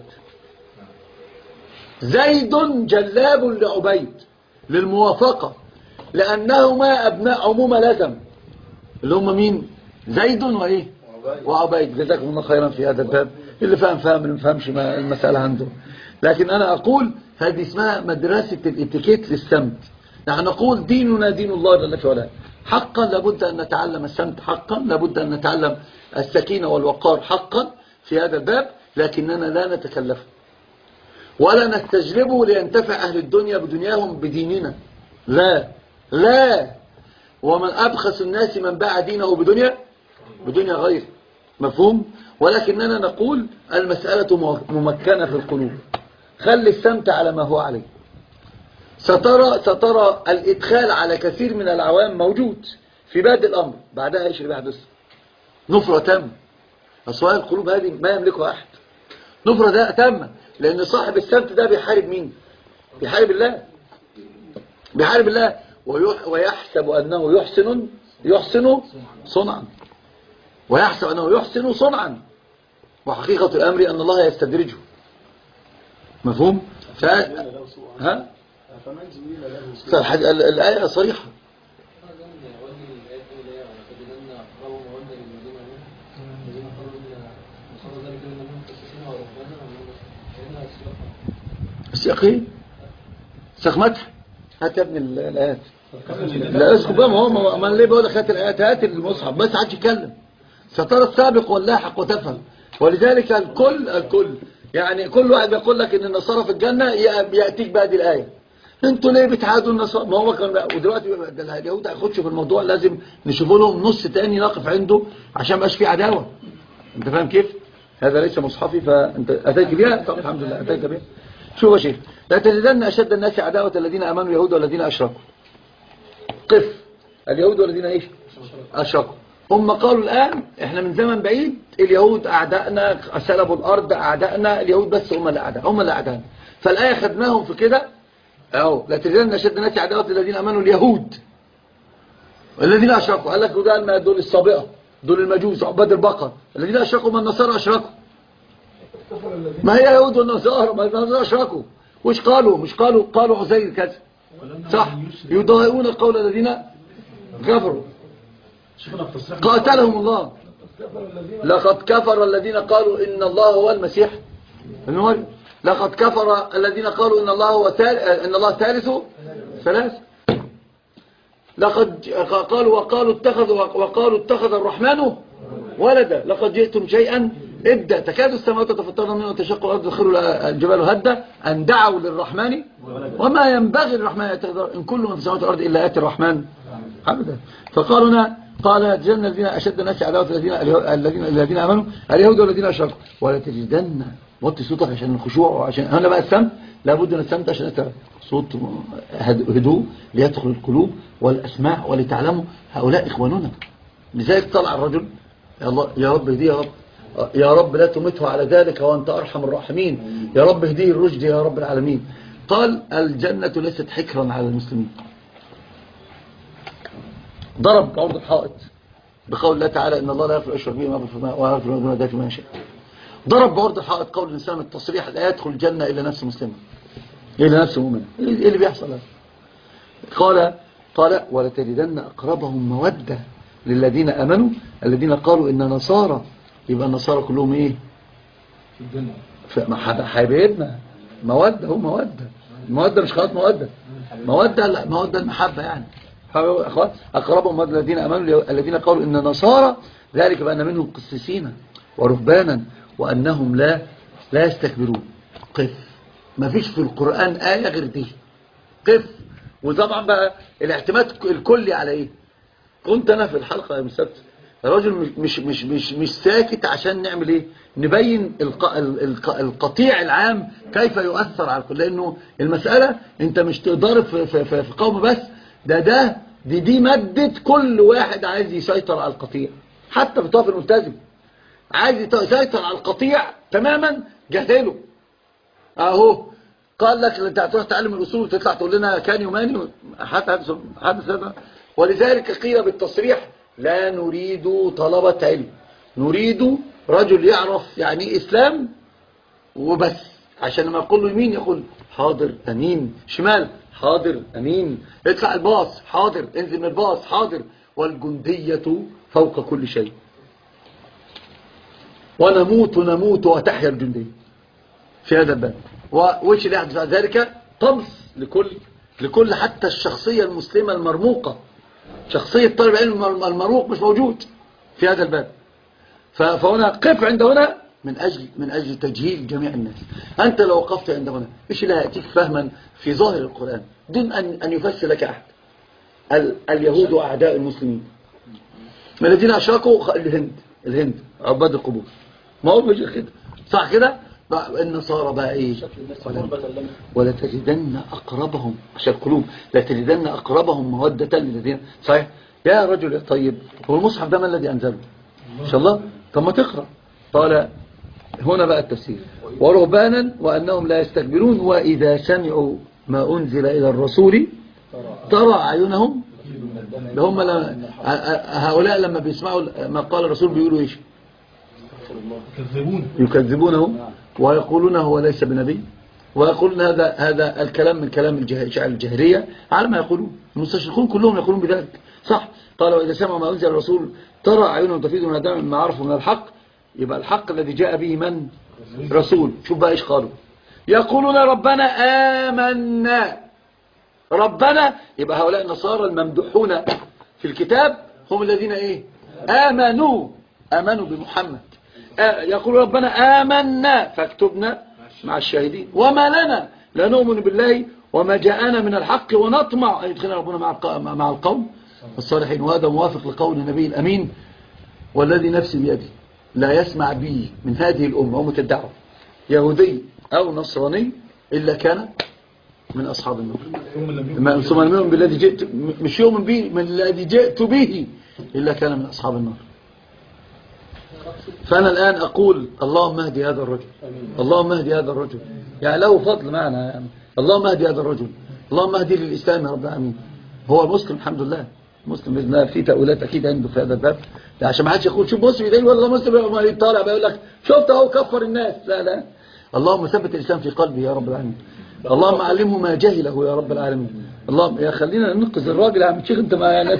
B: زيد جلاب لعبيد للموافقة، لأنهما أبناء عمومة لازم، اللي هم مين؟ زيد وإيه؟ وعبيد. جزاكم الله خيرا في هذا الباب. اللي فهم فهم، اللي ما فهمش المسألة عنده. لكن أنا أقول هذه اسمها مدرسة الاتيكيت للسمت. نحن نقول ديننا دين الله جل في علاه. حقا لابد أن نتعلم السمت، حقا لابد أن نتعلم السكينة والوقار حقا في هذا الباب، لكننا لا نتكلفه ولا نستجلبه لينتفع أهل الدنيا بدنياهم بديننا. لا لا، ومن أبخس الناس من باع دينه بدنيا بدنيا غير مفهوم. ولكننا نقول المسألة ممكنة في القلوب. خلي السمت على ما هو عليه. سترى سترى الإدخال على كثير من العوام موجود في بادئ الأمر، بعدها ايش اللي بيحدث؟ نفرة تامة. أصوات القلوب هذه ما يملكها أحد. نفرة ده تامة، لأن صاحب السمت ده بيحارب مين؟ بيحارب الله، بيحارب الله ويحسب أنه يحسن يحسن صنعا، ويحسب أنه يحسن صنعا، وحقيقة الأمر أن الله يستدرجه. مفهوم؟ ف... ها؟ الآية صريحة. السياق ايه؟ سياق مدح. هات يا ابني الآيات. لا اسكت بقى، ما هو ما ليه بقول لك هات الآيات؟ هات المصحف بس، عادش يتكلم. سترى السابق واللاحق وتفهم. ولذلك الكل الكل يعني كل واحد بيقول لك ان النصارى في الجنة يأتيك بهذه الآية. انتوا ليه بتعادوا النصارى؟ ما هو كان، ودلوقتي اليهود هيخشوا في الموضوع، لازم نشوف لهم نص تاني نقف عنده عشان ما يبقاش في عداوة. انت فاهم كيف؟ هذا ليس مصحفي، فانت اتيت بها. طب الحمد لله اتيت بها. شوف يا شيخ، لا تجدن اشد الناس عداوة الذين امنوا اليهود والذين اشركوا. قف اليهود والذين ايش؟ اشركوا. هم قالوا الآن احنا من زمن بعيد اليهود أعدائنا، سلبوا الأرض أعدائنا، اليهود بس هم الأعداء، هم الأعداء. فالآية خدناهم في كده اهو، لا تجدن أشد الناس عداوة الذين آمنوا اليهود الذين أشركوا. قال لك وده دول السابقة، دول المجوس عباد البقر. الذين أشركوا ما النصارى أشركوا، ما هي يهود والنصارى، ما النصارى أشركوا. وش قالوا؟ مش قالوا قالوا عزير كذا صح؟ يضاهئون القول الذين كفروا قاتلهم الله. لقد كفر الذين قالوا إن الله هو المسيح المريم. لقد كفر الذين قالوا إن الله هو إن الله ثالث ثلاث. لقد قالوا وقالوا اتخذ وقالوا اتخذ الرحمن ولدا. لقد جئتم شيئا إدا. تكاد السماوات تفطرن منه وتشق الأرض وتخر الجبال هدا أن دعوا للرحمن وما ينبغي للرحمن يتخذ إن كل من في السماوات والأرض إلا آتي الرحمن عبدا. فقالوا قال جن الذين أشد الناس عداوة الذين الذين الذين آمنوا اليهود والذين أشركوا. ولا تجدن وطي صوتك عشان الخشوع، وعشان هنا بقى السمت لابد من السمت عشان انت صوت هدوء ليدخل القلوب والأسماع ولتعلموا هؤلاء إخواننا. لذلك طلع الرجل يا الله يا رب اهديه، يا رب يا رب لا تمته على ذلك وأنت أرحم الراحمين، يا رب اهديه الرشد يا رب العالمين. قال الجنة ليست حكرا على المسلمين. ضرب بعرض الحائط بقول الله تعالى إن الله لا يغفر الأشرك به ويغفر ما دون ذلك ما يشاء. ضرب بعرض الحائط قول الإنسان التصريح لا يدخل الجنة إلا نفس مسلمة، إلا نفس مؤمنة. إيه اللي بيحصل هذا؟ قال قال ولتجدن أقربهم مودة للذين آمنوا الذين قالوا إن نصارى. يبقى النصارى كلهم إيه؟ في الجنة. حبيبنا مودة، هو مودة. مودة مش خلاص مودة مودة لا مودة المحبة يعني. أقربهم مودة الذين آمنوا الذين قالوا إن نصارى ذلك بأن منهم قسيسين ورهبانا وأنهم لا لا يستكبرون. قف. ما فيش في القرآن آية غير دي. قف. وطبعا بقى الاعتماد الكلي على ايه؟ كنت انا في الحلقة يا مسبت الراجل مش مش مش مش ساكت عشان نعمل ايه؟ نبين الق... الق... القطيع العام كيف يؤثر على الكل. لانه المسألة انت مش تقدر في, في, في, في قوم بس، ده ده دي دي مادة كل واحد عايز يسيطر على القطيع. حتى في طرف الملتزم عايز يسيطر على القطيع تماما، جهله اهو قال لك انت هتروح تعلم الاصول وتطلع تقول لنا كان يماني حتى حدث هذا. ولذلك قيل بالتصريح لا نريد طلبة علم، نريد رجل يعرف يعني ايه اسلام وبس، عشان لما يقول له يمين يقول حاضر امين، شمال حاضر امين، اطلع الباص حاضر، انزل من الباص حاضر. والجندية فوق كل شيء، ونموت نموت وتحيا الجندية في هذا الباب. وش اللي يحدث بعد ذلك؟ طمس لكل لكل حتى الشخصية المسلمة المرموقة، شخصية طالب علم المرموق مش موجود في هذا الباب. فهنا قف عند هنا من أجل من أجل تجهيل جميع الناس. أنت لو وقفت عند هنا إيش اللي هيأتيك فهما في ظاهر القرآن دون أن أن يفسر لك أحد؟ اليهود أعداء المسلمين، من الذين أشركوا الهند الهند عباد القبور، ما هو بيجي كده صح كده؟ النصارى بقى ايه؟ ولا تجدن اقربهم عشان القلوب، لا تجدن اقربهم مودة للذين. صحيح يا رجل يا طيب، هو المصحف ده ما الذي انزله ان شاء الله؟ طب ما تقرا. قال هنا بقى التفسير ورهبانا وانهم لا يستكبرون واذا سمعوا ما انزل الى الرسول ترى اعينهم هم هؤلاء لما بيسمعوا ما قال الرسول بيقولوا ايش؟
C: يكذبون
B: يكذبونه ويقولون هو ليس بنبي، ويقولون هذا هذا الكلام من كلام الجاهلية على ما يقولون. المستشرقون كلهم يقولون بذلك صح. قال وإذا سمعوا ما أنزل الرسول ترى أعينهم تفيض من الدم مما عرفوا من الحق. يبقى الحق الذي جاء به من؟ رسول. شوف بقى إيش قالوا؟ يقولون ربنا آمنا. ربنا يبقى هؤلاء النصارى الممدوحون في الكتاب هم الذين إيه؟ آمنوا آمنوا بمحمد. يقول ربنا آمنا فاكتبنا مع الشاهدين وما لنا لا نؤمن بالله وما جاءنا من الحق ونطمع أن يدخلنا ربنا مع القوم الصالحين. وهذا موافق لقول النبي الأمين والذي نفسي بيده لا يسمع به من هذه الأمة أمة الدعوة يهودي أو نصراني إلا كان من أصحاب النار. ثم لم يؤمن بالذي جئت مش يؤمن به من الذي جئت به إلا كان من أصحاب النار. فأنا الآن أقول اللهم اهدي هذا الرجل، اللهم اهدي هذا الرجل، يعني له فضل معنا يعني. اللهم اهدي هذا الرجل، اللهم اهدي للإسلام يا رب العالمين. هو مسلم الحمد لله، مسلم بإذن الله. في تأويلات أكيد عنده في هذا الباب عشان ما حدش يقول شوف مسلم يدعي والله مسلم يطالع بيقول لك شفت اهو كفر الناس. لا لا، اللهم ثبت الإسلام في قلبه يا رب العالمين. اللهم علمه ما جهله يا رب العالمين. اللهم يا خلينا ننقذ الراجل يا عم شيخ انت ما يعني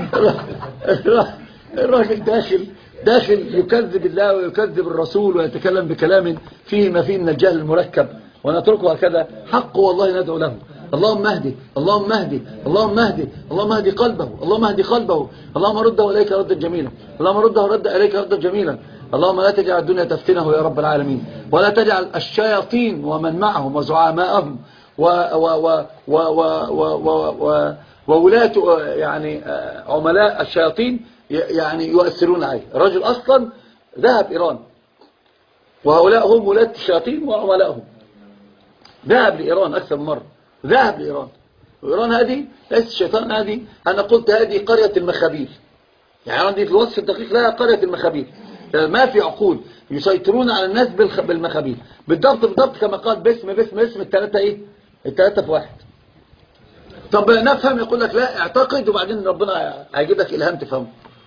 B: الراجل داخل داخل يكذب الله ويكذب الرسول ويتكلم بكلام فيه ما فيه من الجهل المركب ونتركه هكذا. حق والله ندعو له. اللهم اهدي اللهم اهدي اللهم اهدي اللهم اهدي قلبه اللهم اهدي قلبه اللهم رده اليك ردا جميلا اللهم رده رد اليك ردا جميلا. اللهم لا تجعل الدنيا تفتنه يا رب العالمين، ولا تجعل الشياطين ومن معهم وزعمائهم و و و و و وولاة يعني عملاء الشياطين يعني يؤثرون عليه. الرجل أصلا ذهب إيران وهؤلاء هم ولاة الشياطين وعملاءهم. ذهب لإيران أكثر من مرة، ذهب لإيران. وإيران هذه ليس الشيطان، هذه أنا قلت هذه قرية المخابيل. يعني إيران دي في الوصف الدقيق لها قرية المخابيل، ما في عقول يسيطرون على الناس بالمخابيل بالضبط بالضبط كما قال باسم باسم اسم الثلاثة إيه؟ الثلاثة في واحد. طب نفهم يقول لك لا اعتقد وبعدين ربنا هيجيب لك إلهام تفهمه.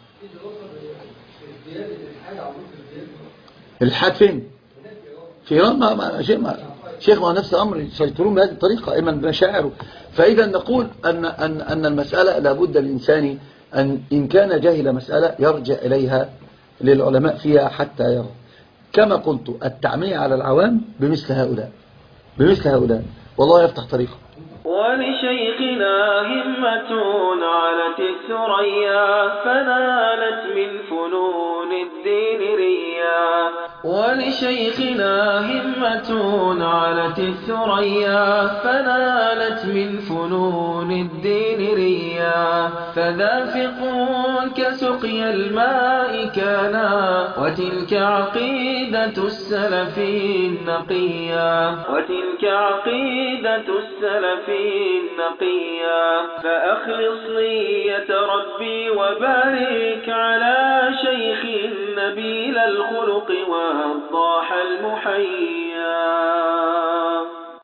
B: الحاد فين؟ في إيران ما ما شيء ما شيخ ما نفس الأمر يسيطرون بهذه الطريقة إما بمشاعره. فإذا نقول أن أن أن المسألة لابد الإنسان أن إن كان جاهل مسألة يرجع إليها للعلماء فيها حتى يرى. كما قلت التعمية على العوام بمثل هؤلاء بمثل هؤلاء والله يفتح طريقه.
A: ولشيخنا همة علت الثريا فنالت من فنون الدين ريا. ولشيخنا همة علت الثريا فنالت من فنون الدين ريا. فذا فقه كسقي الماء كانا وتلك عقيدة السلف النقيا وتلك عقيدة السلف النقيا. فأخلص نية ربي وبارك على شيخ نبيل الخلق والضاح المحيا.